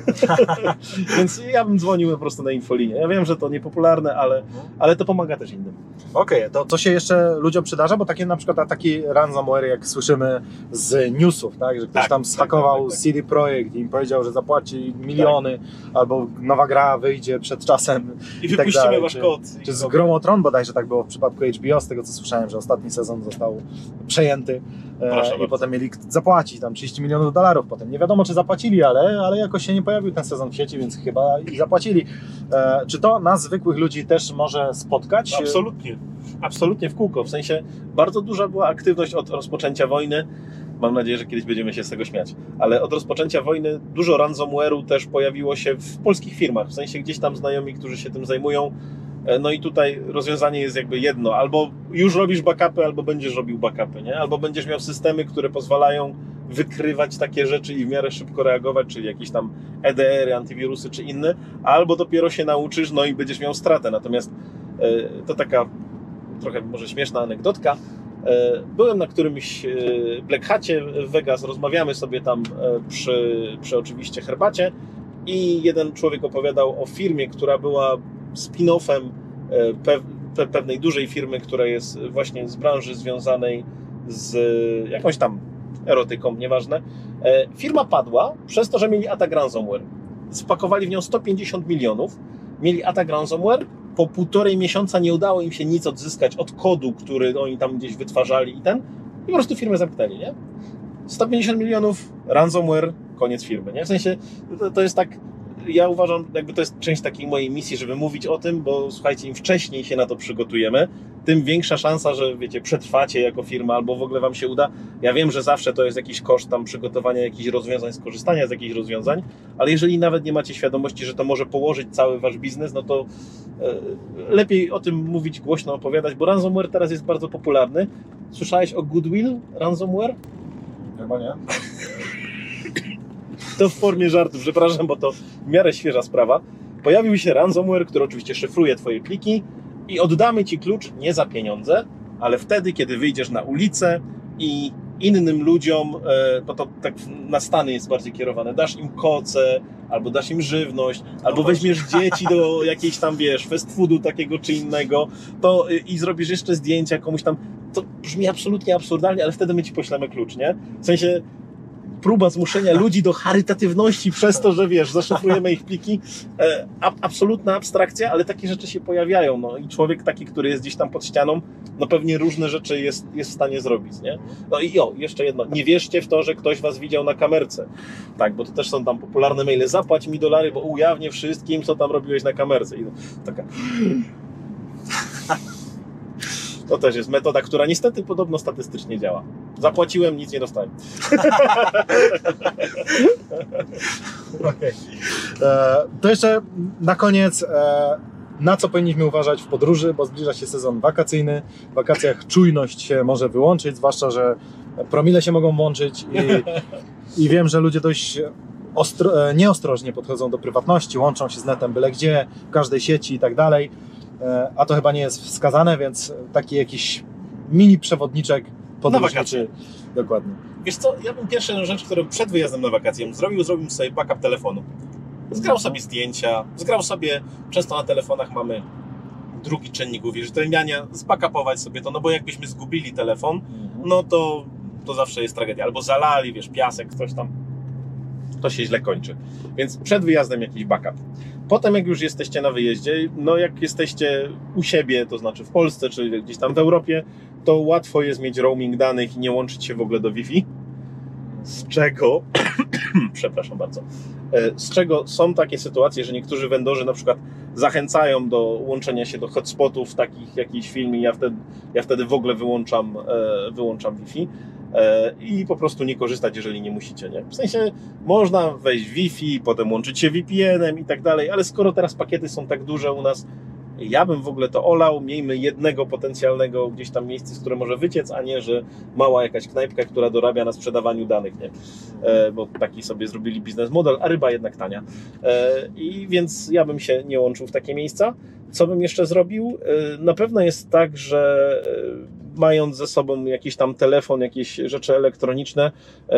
[SPEAKER 1] Więc ja bym dzwonił po prostu na infolinię. Ja wiem, że to niepopularne, ale to pomaga też innym.
[SPEAKER 3] Okej, to co się jeszcze ludziom przydarza, bo takie na przykład ataki ransomware, jak słyszymy z newsów, tak, że ktoś tam zhakował CD Projekt i im powiedział, że zapłaci miliony, albo nowa gra wyjdzie przed czasem
[SPEAKER 1] i wypuścimy tak wasz kod.
[SPEAKER 3] Czy z Grą o Tron bodajże tak było w przypadku HBO, z tego co słyszałem, że ostatni sezon został przejęty i potem mieli zapłacić tam $30 milionów, potem nie wiadomo czy zapłacili, ale jakoś się nie pojawił ten sezon w sieci, więc chyba i zapłacili. Czy to nas, zwykłych ludzi, też może spotkać?
[SPEAKER 1] Absolutnie w kółko, w sensie bardzo duża była aktywność od rozpoczęcia wojny. Mam nadzieję, że kiedyś będziemy się z tego śmiać. Ale od rozpoczęcia wojny dużo ransomware'u też pojawiło się w polskich firmach. W sensie gdzieś tam znajomi, którzy się tym zajmują. No i tutaj rozwiązanie jest jakby jedno. Albo już robisz backupy, albo będziesz robił backupy, nie? Albo będziesz miał systemy, które pozwalają wykrywać takie rzeczy i w miarę szybko reagować, czyli jakieś tam EDR-y, antywirusy czy inne. Albo dopiero się nauczysz, no i będziesz miał stratę. Natomiast to taka trochę może śmieszna anegdotka. Byłem na którymś Black Hacie w Vegas, rozmawiamy sobie tam przy oczywiście herbacie i jeden człowiek opowiadał o firmie, która była spin-offem pewnej dużej firmy, która jest właśnie z branży związanej z jakąś tam erotyką, nieważne. Firma padła przez to, że mieli atak ransomware. Spakowali w nią 150 milionów, mieli atak ransomware, po 1,5 miesiąca nie udało im się nic odzyskać od kodu, który oni tam gdzieś wytwarzali i po prostu firmę zamknęli, nie? 150 milionów, ransomware, koniec firmy, nie? W sensie, to jest tak, ja uważam, jakby to jest część takiej mojej misji, żeby mówić o tym, bo słuchajcie, im wcześniej się na to przygotujemy, tym większa szansa, że wiecie, przetrwacie jako firma albo w ogóle wam się uda. Ja wiem, że zawsze to jest jakiś koszt tam przygotowania jakichś rozwiązań, skorzystania z jakichś rozwiązań, ale jeżeli nawet nie macie świadomości, że to może położyć cały wasz biznes, no to lepiej o tym mówić, głośno opowiadać, bo ransomware teraz jest bardzo popularny. Słyszałeś o Goodwill ransomware?
[SPEAKER 3] Chyba nie.
[SPEAKER 1] To w formie żartów, przepraszam, bo to w miarę świeża sprawa. Pojawił się ransomware, który oczywiście szyfruje twoje pliki i oddamy ci klucz nie za pieniądze, ale wtedy, kiedy wyjdziesz na ulicę i innym ludziom, bo to tak na Stany jest bardziej kierowane, dasz im koce, albo dasz im żywność, albo weźmiesz dzieci do jakiejś tam, wiesz, fast foodu takiego czy innego, to i zrobisz jeszcze zdjęcia komuś tam. To brzmi absolutnie absurdalnie, ale wtedy my ci poślemy klucz, nie? W sensie próba zmuszenia ludzi do charytatywności przez to, że wiesz, zaszyfrujemy ich pliki. Absolutna abstrakcja, ale takie rzeczy się pojawiają. No i człowiek taki, który jest gdzieś tam pod ścianą, no pewnie różne rzeczy jest w stanie zrobić, nie? No i jeszcze jedno, nie wierzcie w to, że ktoś was widział na kamerce. Tak, bo to też są tam popularne maile, zapłać mi $, bo ujawnię wszystkim, co tam robiłeś na kamerce. I taka... To też jest metoda, która niestety podobno statystycznie działa. Zapłaciłem, nic nie dostałem.
[SPEAKER 3] Okay. To jeszcze na koniec, na co powinniśmy uważać w podróży, bo zbliża się sezon wakacyjny. W wakacjach czujność się może wyłączyć, zwłaszcza, że promile się mogą włączyć i wiem, że ludzie dość nieostrożnie podchodzą do prywatności, łączą się z netem byle gdzie, w każdej sieci i tak dalej. A to chyba nie jest wskazane, więc taki jakiś mini przewodniczek podróżniczy.
[SPEAKER 1] Na wakacje.
[SPEAKER 3] Dokładnie.
[SPEAKER 1] Wiesz co, ja bym pierwszą rzecz, którą przed wyjazdem na wakacje zrobił sobie backup telefonu. Zgrał sobie zdjęcia, zgrał sobie, często na telefonach mamy drugi czynnik uwierzytelniania, zbackupować sobie to, no bo jakbyśmy zgubili telefon, no to zawsze jest tragedia. Albo zalali, wiesz, piasek, coś tam, to się źle kończy. Więc przed wyjazdem jakiś backup. Potem jak już jesteście na wyjeździe, no jak jesteście u siebie, to znaczy w Polsce, czy gdzieś tam w Europie, to łatwo jest mieć roaming danych i nie łączyć się w ogóle do Wi-Fi. Z czego, przepraszam bardzo, z czego są takie sytuacje, że niektórzy vendorzy na przykład zachęcają do łączenia się do hotspotów takich jakichś firm i ja wtedy w ogóle wyłączam Wi-Fi i po prostu nie korzystać, jeżeli nie musicie, nie? W sensie można wejść w Wi-Fi, potem łączyć się VPN-em i tak dalej, ale skoro teraz pakiety są tak duże u nas, ja bym w ogóle to olał, miejmy jednego potencjalnego gdzieś tam miejsce, z które może wyciec, a nie, że mała jakaś knajpka, która dorabia na sprzedawaniu danych, nie? Bo taki sobie zrobili biznes model, a ryba jednak tania. I więc ja bym się nie łączył w takie miejsca. Co bym jeszcze zrobił? Na pewno jest tak, że mając ze sobą jakiś tam telefon, jakieś rzeczy elektroniczne,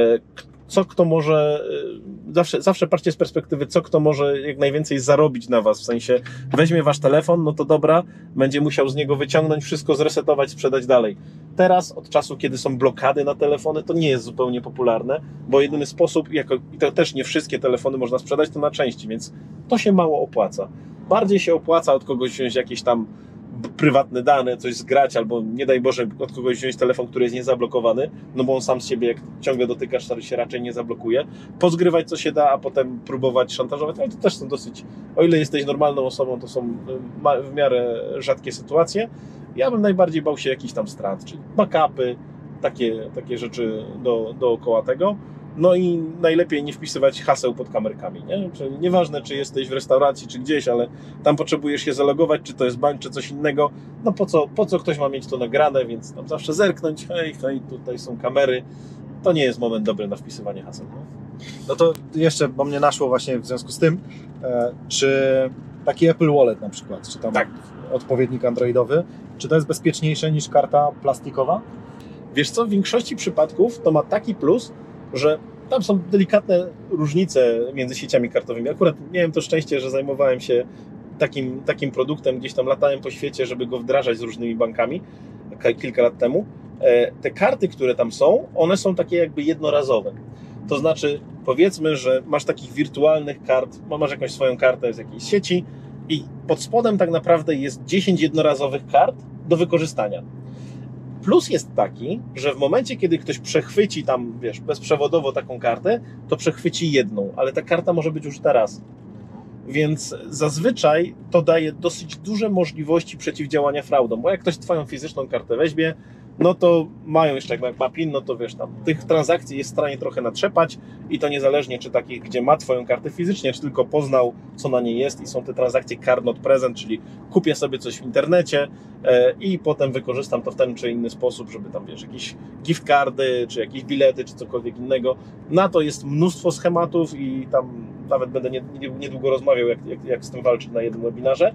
[SPEAKER 1] co kto może, zawsze patrzcie z perspektywy, co kto może jak najwięcej zarobić na was, w sensie weźmie wasz telefon, no to dobra, będzie musiał z niego wyciągnąć wszystko, zresetować, sprzedać dalej. Teraz, od czasu, kiedy są blokady na telefony, to nie jest zupełnie popularne, bo jedyny sposób, i to też nie wszystkie telefony można sprzedać, to na części, więc to się mało opłaca. Bardziej się opłaca od kogoś wziąć jakieś tam prywatne dane, coś zgrać, albo nie daj Boże od kogoś wziąć telefon, który jest niezablokowany, no bo on sam z siebie, jak ciągle dotykasz, się raczej nie zablokuje. Pozgrywać co się da, a potem próbować szantażować, ale to też są dosyć, o ile jesteś normalną osobą, to są w miarę rzadkie sytuacje. Ja bym najbardziej bał się jakichś tam strat, czyli backupy, takie rzeczy dookoła tego. No i najlepiej nie wpisywać haseł pod kamerkami, nie? Czyli nieważne, czy jesteś w restauracji, czy gdzieś, ale tam potrzebujesz się zalogować, czy to jest bank, czy coś innego. No po co ktoś ma mieć to nagrane, więc tam zawsze zerknąć, hej, tutaj są kamery. To nie jest moment dobry na wpisywanie haseł.
[SPEAKER 3] No to jeszcze, bo mnie naszło właśnie w związku z tym, czy taki Apple Wallet na przykład, czy tam odpowiednik androidowy, czy to jest bezpieczniejsze niż karta plastikowa?
[SPEAKER 1] Wiesz co, w większości przypadków to ma taki plus, że tam są delikatne różnice między sieciami kartowymi. Akurat miałem to szczęście, że zajmowałem się takim produktem, gdzieś tam latałem po świecie, żeby go wdrażać z różnymi bankami kilka lat temu. Te karty, które tam są, one są takie jakby jednorazowe. To znaczy, powiedzmy, że masz takich wirtualnych kart, masz jakąś swoją kartę z jakiejś sieci i pod spodem tak naprawdę jest 10 jednorazowych kart do wykorzystania. Plus jest taki, że w momencie, kiedy ktoś przechwyci tam, wiesz, bezprzewodowo taką kartę, to przechwyci jedną, ale ta karta może być użyta raz. Więc zazwyczaj to daje dosyć duże możliwości przeciwdziałania fraudom, bo jak ktoś twoją fizyczną kartę weźmie, no to mają jeszcze, jak ma PIN, no to wiesz, tam tych transakcji jest w stanie trochę natrzepać i to niezależnie czy takich, gdzie ma twoją kartę fizycznie, czy tylko poznał, co na niej jest i są te transakcje card not present, czyli kupię sobie coś w internecie i potem wykorzystam to w ten czy inny sposób, żeby tam, wiesz, jakieś gift cardy, czy jakieś bilety, czy cokolwiek innego. Na to jest mnóstwo schematów i tam nawet będę niedługo rozmawiał, jak z tym walczyć na jednym webinarze.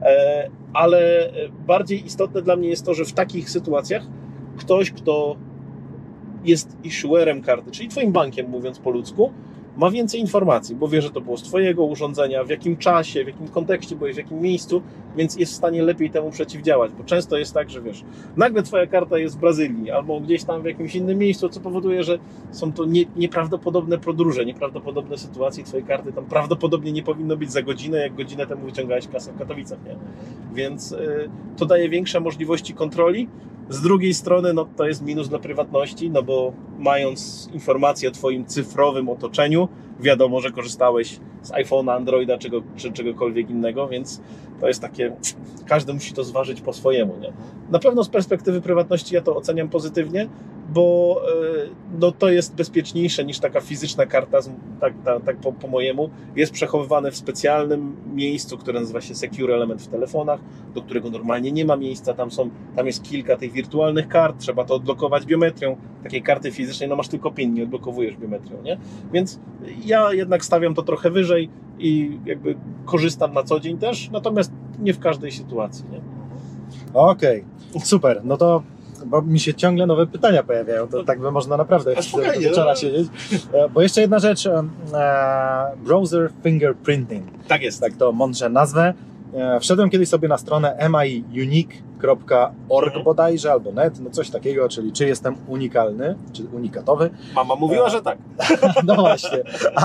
[SPEAKER 1] Ale bardziej istotne dla mnie jest to, że w takich sytuacjach ktoś, kto jest issuerem karty, czyli twoim bankiem, mówiąc po ludzku, ma więcej informacji, bo wie, że to było z twojego urządzenia, w jakim czasie, w jakim kontekście byłeś, w jakim miejscu, więc jest w stanie lepiej temu przeciwdziałać, bo często jest tak, że wiesz, nagle twoja karta jest w Brazylii albo gdzieś tam w jakimś innym miejscu, co powoduje, że są to nieprawdopodobne podróże, nieprawdopodobne sytuacje, twojej karty tam prawdopodobnie nie powinno być za godzinę, jak godzinę temu wyciągałeś kasę w Katowicach, nie? Więc to daje większe możliwości kontroli. Z drugiej strony, no to jest minus dla prywatności, no bo mając informacje o twoim cyfrowym otoczeniu, wiadomo, że korzystałeś z iPhone'a, Androida czy czegokolwiek innego, więc to jest takie, każdy musi to zważyć po swojemu, nie? Na pewno z perspektywy prywatności ja to oceniam pozytywnie, bo no, to jest bezpieczniejsze niż taka fizyczna karta, tak po mojemu. Jest przechowywane w specjalnym miejscu, które nazywa się Secure Element w telefonach, do którego normalnie nie ma miejsca. Tam jest kilka tych wirtualnych kart, trzeba to odblokować biometrią. Takiej karty fizycznej, no masz tylko PIN, nie odblokowujesz biometrią, nie? Więc ja jednak stawiam to trochę wyżej i jakby korzystam na co dzień też, natomiast nie w każdej sytuacji, nie?
[SPEAKER 3] Okej, super. No to bo mi się ciągle nowe pytania pojawiają, to tak by można naprawdę do wieczora siedzieć. Bo jeszcze jedna rzecz, browser fingerprinting.
[SPEAKER 1] Tak jest.
[SPEAKER 3] Tak to mądrze nazwę. Wszedłem kiedyś sobie na stronę miunique.org bodajże, albo net, no coś takiego, czyli czy jestem unikalny, czy unikatowy.
[SPEAKER 1] Mama mówiła, że tak.
[SPEAKER 3] No właśnie.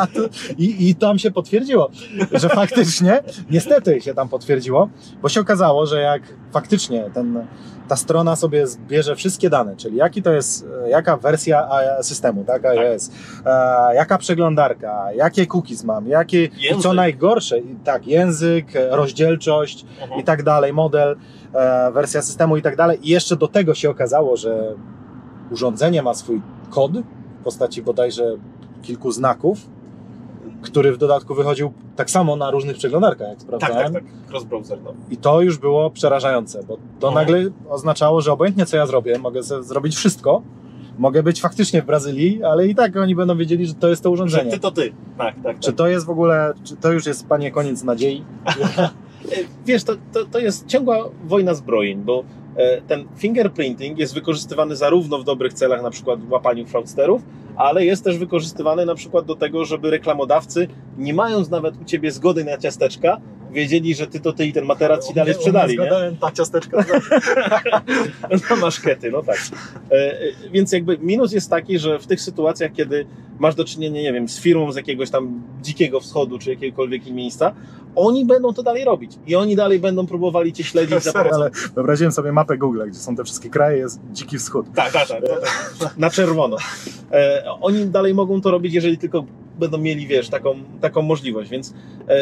[SPEAKER 3] I tam się potwierdziło, że faktycznie, niestety się tam potwierdziło, bo się okazało, że jak faktycznie ta strona sobie zbierze wszystkie dane, czyli jaka wersja systemu, tak, iOS, jaka przeglądarka, jakie cookies mam, i co najgorsze, tak, język, rozdzielczość i tak dalej, model, wersja systemu i tak dalej. I jeszcze do tego się okazało, że urządzenie ma swój kod w postaci bodajże kilku znaków, który w dodatku wychodził tak samo na różnych przeglądarkach, jak sprawdzałem.
[SPEAKER 1] Tak, cross-browser. No.
[SPEAKER 3] I to już było przerażające, bo to nagle oznaczało, że obojętnie co ja zrobię, mogę sobie zrobić wszystko, mogę być faktycznie w Brazylii, ale i tak oni będą wiedzieli, że to jest to urządzenie.
[SPEAKER 1] Że ty to ty. Tak.
[SPEAKER 3] Czy to jest w ogóle, czy to już jest, panie, koniec nadziei?
[SPEAKER 1] Wiesz, to jest ciągła wojna zbrojeń, bo ten fingerprinting jest wykorzystywany zarówno w dobrych celach, na przykład w łapaniu fraudsterów, ale jest też wykorzystywany na przykład do tego, żeby reklamodawcy, nie mając nawet u ciebie zgody na ciasteczka, wiedzieli, że ty i ten materac ci dalej sprzedali.
[SPEAKER 3] Nie? Ta ciasteczka.
[SPEAKER 1] Na maszkety, no tak. Więc jakby minus jest taki, że w tych sytuacjach, kiedy masz do czynienia, nie wiem, z firmą z jakiegoś tam dzikiego wschodu, czy jakiegokolwiek miejsca, oni będą to dalej robić. I oni dalej będą próbowali cię śledzić.
[SPEAKER 3] Ale wyobraziłem sobie mapę Google, gdzie są te wszystkie kraje, jest dziki wschód.
[SPEAKER 1] Tak. Na czerwono. Oni dalej mogą to robić, jeżeli tylko będą mieli, wiesz, taką możliwość. Więc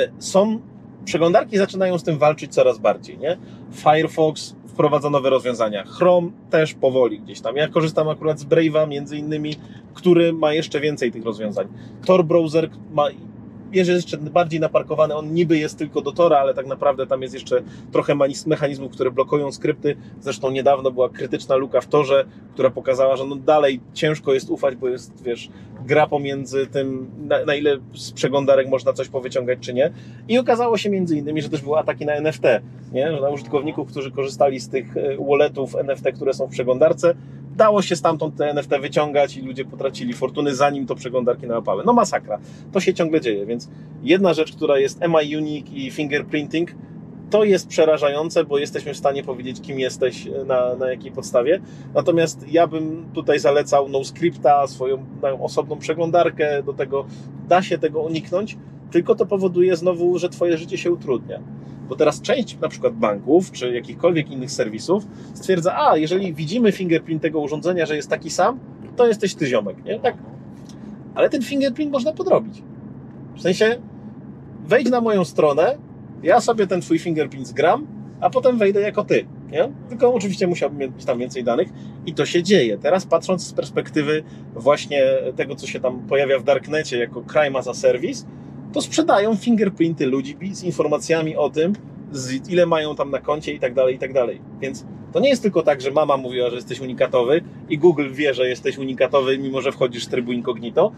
[SPEAKER 1] przeglądarki zaczynają z tym walczyć coraz bardziej, nie? Firefox wprowadza nowe rozwiązania. Chrome też powoli gdzieś tam. Ja korzystam akurat z Brave'a między innymi, który ma jeszcze więcej tych rozwiązań. Tor browser jest jeszcze bardziej naparkowany, on niby jest tylko do Tora, ale tak naprawdę tam jest jeszcze trochę mechanizmów, które blokują skrypty. Zresztą niedawno była krytyczna luka w Torze, która pokazała, że no dalej ciężko jest ufać, bo jest, wiesz, gra pomiędzy tym, na ile z przeglądarek można coś powyciągać, czy nie. I okazało się między innymi, że też były ataki na NFT, nie? Że na użytkowników, którzy korzystali z tych walletów NFT, które są w przeglądarce, dało się stamtąd te NFT wyciągać i ludzie potracili fortuny, zanim to przeglądarki nałapały. No masakra. To się ciągle dzieje, więc jedna rzecz, która jest miUnique i fingerprinting, to jest przerażające, bo jesteśmy w stanie powiedzieć, kim jesteś, na jakiej podstawie. Natomiast ja bym tutaj zalecał NoScripta, swoją osobną przeglądarkę, do tego da się tego uniknąć, tylko to powoduje znowu, że twoje życie się utrudnia. Bo teraz część na przykład banków, czy jakichkolwiek innych serwisów stwierdza, jeżeli widzimy fingerprint tego urządzenia, że jest taki sam, to jesteś ty, ziomek, nie? Tak. Ale ten fingerprint można podrobić. W sensie, wejdź na moją stronę, ja sobie ten twój fingerprint zgram, a potem wejdę jako ty, nie? Tylko oczywiście musiałbym mieć tam więcej danych i to się dzieje. Teraz patrząc z perspektywy właśnie tego, co się tam pojawia w Darknecie jako crime as a service, to sprzedają fingerprinty ludzi z informacjami o tym, ile mają tam na koncie i tak dalej, i tak dalej. Więc to nie jest tylko tak, że mama mówiła, że jesteś unikatowy i Google wie, że jesteś unikatowy, mimo że wchodzisz w trybu incognito.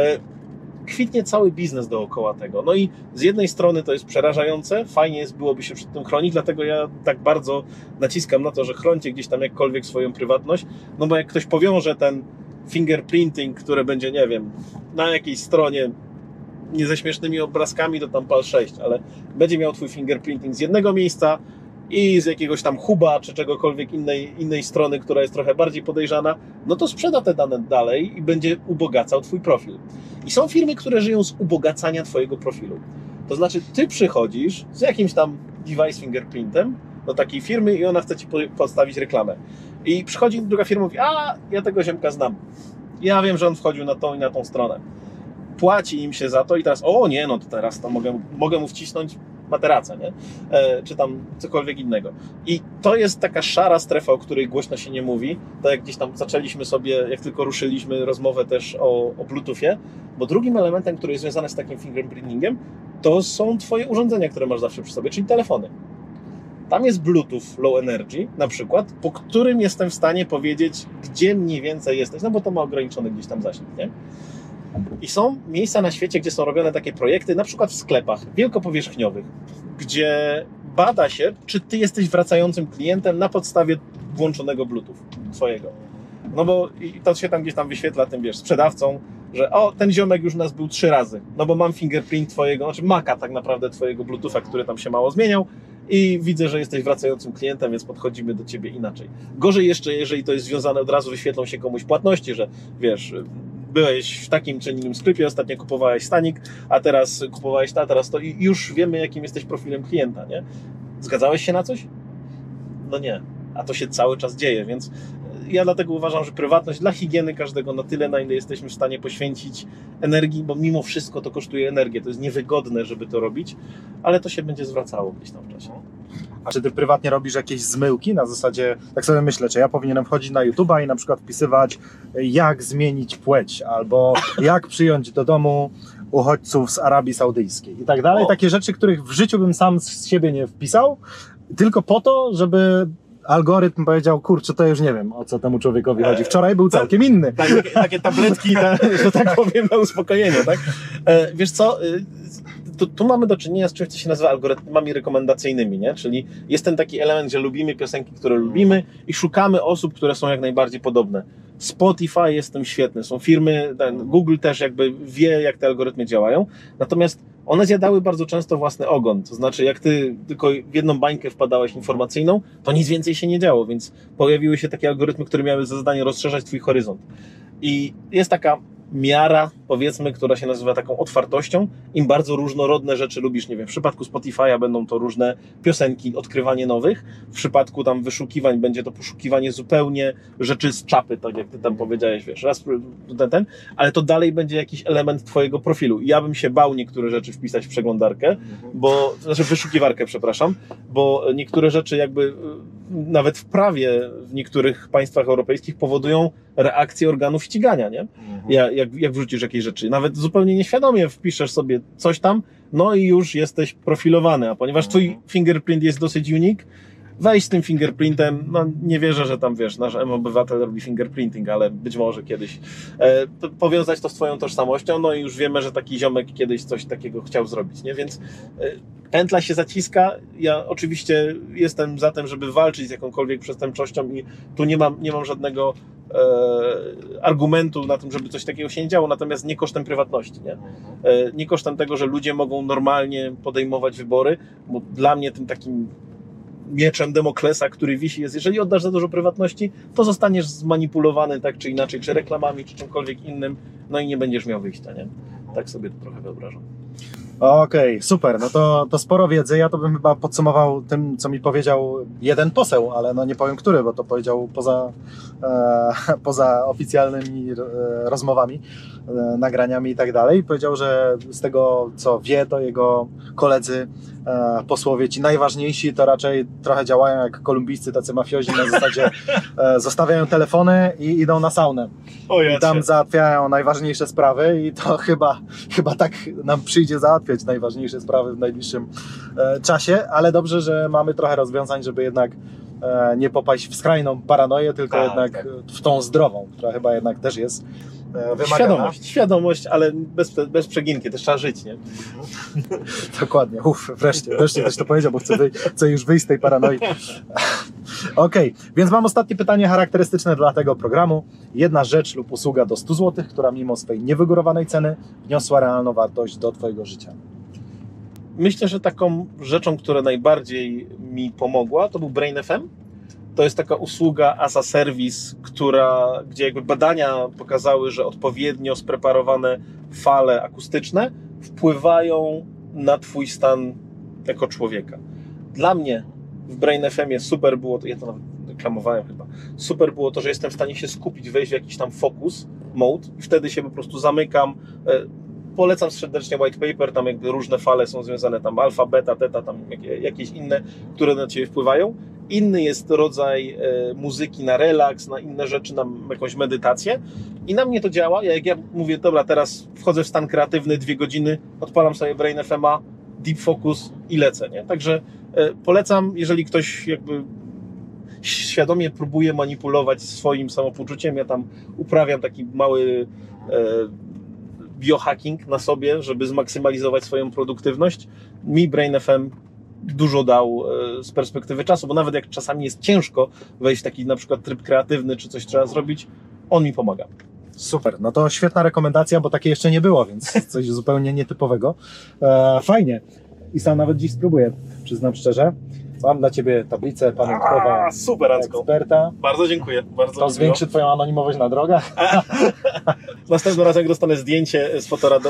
[SPEAKER 1] Kwitnie cały biznes dookoła tego. No i z jednej strony to jest przerażające, fajnie byłoby się przed tym chronić, dlatego ja tak bardzo naciskam na to, że chrońcie gdzieś tam jakkolwiek swoją prywatność, no bo jak ktoś powiąże ten fingerprinting, które będzie, nie wiem, na jakiejś stronie nie ze śmiesznymi obrazkami, to tam pal 6, ale będzie miał twój fingerprinting z jednego miejsca i z jakiegoś tam huba, czy czegokolwiek innej strony, która jest trochę bardziej podejrzana, no to sprzeda te dane dalej i będzie ubogacał twój profil. I są firmy, które żyją z ubogacania twojego profilu. To znaczy, ty przychodzisz z jakimś tam device fingerprintem do takiej firmy i ona chce ci postawić reklamę. I przychodzi druga firma i mówi, ja tego ziomka znam. Ja wiem, że on wchodził na tą i na tą stronę. Płaci im się za to i teraz, no to teraz to mogę mu wcisnąć materacę, nie? Czy tam cokolwiek innego. I to jest taka szara strefa, o której głośno się nie mówi. Tak jak gdzieś tam zaczęliśmy sobie, jak tylko ruszyliśmy rozmowę też o Bluetoothie, bo drugim elementem, który jest związany z takim fingerprintingiem, to są twoje urządzenia, które masz zawsze przy sobie, czyli telefony. Tam jest Bluetooth Low Energy na przykład, po którym jestem w stanie powiedzieć, gdzie mniej więcej jesteś, no bo to ma ograniczony gdzieś tam zasięg, nie? I są miejsca na świecie, gdzie są robione takie projekty, na przykład w sklepach wielkopowierzchniowych, gdzie bada się, czy ty jesteś wracającym klientem na podstawie włączonego Bluetooth. twojego. No bo i to się tam gdzieś tam wyświetla tym, wiesz, sprzedawcą, że o, ten ziomek już u nas był 3 razy, no bo mam fingerprint twojego, znaczy maka tak naprawdę twojego Bluetootha, który tam się mało zmieniał i widzę, że jesteś wracającym klientem, więc podchodzimy do ciebie inaczej. Gorzej jeszcze, jeżeli to jest związane, od razu wyświetlą się komuś płatności, że wiesz, byłeś w takim czy innym sklepie, ostatnio kupowałeś stanik, a teraz kupowałeś to, a teraz to i już wiemy, jakim jesteś profilem klienta, nie? Zgadzałeś się na coś? No nie, a to się cały czas dzieje, więc ja dlatego uważam, że prywatność dla higieny każdego na tyle, na ile jesteśmy w stanie poświęcić energii, bo mimo wszystko to kosztuje energię, to jest niewygodne, żeby to robić, ale to się będzie zwracało gdzieś tam w czasie.
[SPEAKER 3] A czy ty prywatnie robisz jakieś zmyłki na zasadzie, tak sobie myślę, czy ja powinienem wchodzić na YouTube'a i na przykład wpisywać, jak zmienić płeć, albo jak przyjąć do domu uchodźców z Arabii Saudyjskiej i tak dalej. Takie rzeczy, których w życiu bym sam z siebie nie wpisał, tylko po to, żeby algorytm powiedział, kurczę, to już nie wiem, o co temu człowiekowi chodzi. Wczoraj był całkiem inny.
[SPEAKER 1] Takie tabletki, że tak powiem, na uspokojenie, tak? Wiesz co, tu mamy do czynienia z czymś, co się nazywa algorytmami rekomendacyjnymi, nie? Czyli jest ten taki element, że lubimy piosenki, które lubimy i szukamy osób, które są jak najbardziej podobne. Spotify jest tym świetny, są firmy, Google też jakby wie, jak te algorytmy działają, natomiast one zjadały bardzo często własny ogon, to znaczy jak ty tylko w jedną bańkę wpadałeś informacyjną, to nic więcej się nie działo, więc pojawiły się takie algorytmy, które miały za zadanie rozszerzać twój horyzont. I jest taka miara, powiedzmy, która się nazywa taką otwartością. Im bardzo różnorodne rzeczy lubisz, nie wiem, w przypadku Spotify'a będą to różne piosenki, odkrywanie nowych, w przypadku tam wyszukiwań będzie to poszukiwanie zupełnie rzeczy z czapy, tak jak ty tam powiedziałeś, wiesz, raz ale to dalej będzie jakiś element twojego profilu. Ja bym się bał niektóre rzeczy wpisać w przeglądarkę, znaczy w wyszukiwarkę, przepraszam, bo niektóre rzeczy jakby nawet w prawie w niektórych państwach europejskich powodują reakcję organów ścigania, nie? Jak wrzucisz jakieś rzeczy. Nawet zupełnie nieświadomie wpiszesz sobie coś tam, no i już jesteś profilowany, a ponieważ twój fingerprint jest dosyć unique, weź z tym fingerprintem, no nie wierzę, że tam, wiesz, nasz obywatel robi fingerprinting, ale być może kiedyś powiązać to z twoją tożsamością, no i już wiemy, że taki ziomek kiedyś coś takiego chciał zrobić, nie? Więc pętla się zaciska. Ja oczywiście jestem za tym, żeby walczyć z jakąkolwiek przestępczością i tu nie mam żadnego argumentu na tym, żeby coś takiego się nie działo, natomiast nie kosztem prywatności, nie? Nie kosztem tego, że ludzie mogą normalnie podejmować wybory, bo dla mnie tym takim mieczem Demoklesa, który wisi, jest, jeżeli oddasz za dużo prywatności, to zostaniesz zmanipulowany tak czy inaczej, czy reklamami, czy czymkolwiek innym, no i nie będziesz miał wyjścia, nie? Tak sobie to trochę wyobrażam.
[SPEAKER 3] Okej, super, no to sporo wiedzy. Ja to bym chyba podsumował tym, co mi powiedział jeden poseł, ale no nie powiem który, bo to powiedział poza oficjalnymi rozmowami, nagraniami i tak dalej. Powiedział, że z tego, co wie, to jego koledzy posłowie, ci najważniejsi, to raczej trochę działają jak kolumbijscy tacy mafiozi na zasadzie zostawiają telefony i idą na saunę. I tam załatwiają najważniejsze sprawy i to chyba tak nam przyjdzie załatwiać najważniejsze sprawy w najbliższym czasie, ale dobrze, że mamy trochę rozwiązań, żeby jednak nie popaść w skrajną paranoję, tylko jednak w tą zdrową, która chyba jednak też jest wymagana.
[SPEAKER 1] Świadomość, ale bez przeginki, też trzeba żyć, nie?
[SPEAKER 3] Dokładnie, wreszcie ktoś to powiedział, bo chcę już wyjść z tej paranoi. Okej, więc mam ostatnie pytanie charakterystyczne dla tego programu. Jedna rzecz lub usługa do 100 zł, która mimo swej niewygórowanej ceny wniosła realną wartość do twojego życia.
[SPEAKER 1] Myślę, że taką rzeczą, która najbardziej mi pomogła, to był Brain FM. To jest taka usługa as a service, gdzie jakby badania pokazały, że odpowiednio spreparowane fale akustyczne wpływają na twój stan jako człowieka. Dla mnie w Brain FM super było to, ja to nawet reklamowałem chyba, super było to, że jestem w stanie się skupić, wejść w jakiś tam focus mode i wtedy się po prostu zamykam. Polecam serdecznie white paper, tam jakby różne fale są związane, tam alfa, beta, teta, tam jakieś inne, które na ciebie wpływają. Inny jest rodzaj muzyki na relaks, na inne rzeczy, na jakąś medytację i na mnie to działa. Jak ja mówię, dobra, teraz wchodzę w stan kreatywny, 2 godziny, odpalam sobie Brain FM-a, deep focus i lecę, nie? Także polecam, jeżeli ktoś jakby świadomie próbuje manipulować swoim samopoczuciem, ja tam uprawiam taki mały biohacking na sobie, żeby zmaksymalizować swoją produktywność. Mi Brain FM dużo dał z perspektywy czasu, bo nawet jak czasami jest ciężko wejść w taki na przykład tryb kreatywny, czy coś trzeba zrobić, on mi pomaga.
[SPEAKER 3] Super, no to świetna rekomendacja, bo takiej jeszcze nie było, więc coś zupełnie nietypowego. Fajnie. I sam nawet dziś spróbuję, przyznam szczerze. Mam dla Ciebie tablicę pamiątkową
[SPEAKER 1] Super, Acko.
[SPEAKER 3] eksperta.
[SPEAKER 1] Bardzo dziękuję. Bardzo
[SPEAKER 3] To
[SPEAKER 1] mi
[SPEAKER 3] zwiększy Twoją anonimowość na drogach.
[SPEAKER 1] Następnym razem, jak dostanę zdjęcie z fotorado...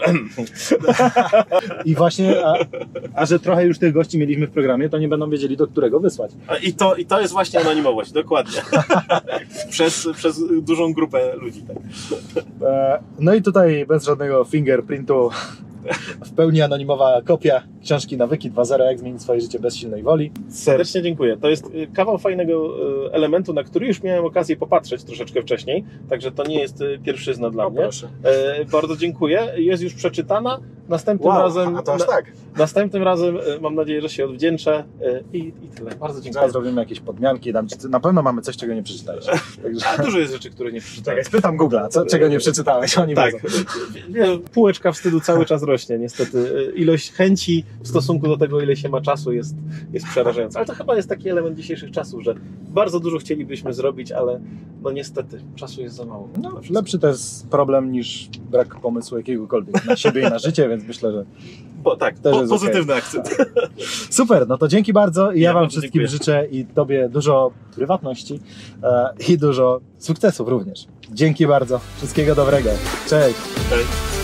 [SPEAKER 3] I właśnie, a że trochę już tych gości mieliśmy w programie, to nie będą wiedzieli, do którego wysłać.
[SPEAKER 1] I to jest właśnie anonimowość, dokładnie. przez dużą grupę ludzi. Tak.
[SPEAKER 3] No i tutaj bez żadnego fingerprintu w pełni anonimowa kopia książki Nawyki 2.0, jak zmienić swoje życie bez silnej woli.
[SPEAKER 1] Serdecznie dziękuję. To jest kawał fajnego elementu, na który już miałem okazję popatrzeć troszeczkę wcześniej, także to nie jest pierwszyzna dla mnie.
[SPEAKER 3] Proszę.
[SPEAKER 1] Bardzo dziękuję. Jest już przeczytana. Następnym razem,
[SPEAKER 3] a to aż tak.
[SPEAKER 1] następnym razem mam nadzieję, że się odwdzięczę i tyle. Bardzo dziękuję.
[SPEAKER 3] Zaraz zrobimy jakieś podmianki, dam ci, na pewno mamy coś, czego nie przeczytałeś. Także...
[SPEAKER 1] A dużo jest rzeczy, których nie przeczytałem.
[SPEAKER 3] Tak, spytam Google'a, czego nie przeczytałeś, oni
[SPEAKER 1] Tak,
[SPEAKER 3] wiedzą.
[SPEAKER 1] półeczka wstydu cały czas rośnie, niestety. Ilość chęci w stosunku do tego, ile się ma czasu jest przerażająca. Ale to chyba jest taki element dzisiejszych czasów, że bardzo dużo chcielibyśmy zrobić, ale no niestety czasu jest za mało.
[SPEAKER 3] No, lepszy to jest problem niż brak pomysłu jakiegokolwiek na siebie i na życie, więc myślę, że
[SPEAKER 1] Tak,
[SPEAKER 3] też jest
[SPEAKER 1] pozytywny akcent.
[SPEAKER 3] super, no to dzięki bardzo i ja Wam
[SPEAKER 1] bardzo
[SPEAKER 3] wszystkim
[SPEAKER 1] dziękuję.
[SPEAKER 3] życzę i Tobie dużo prywatności i dużo sukcesów również. Dzięki bardzo, wszystkiego dobrego, cześć!
[SPEAKER 1] Cześć.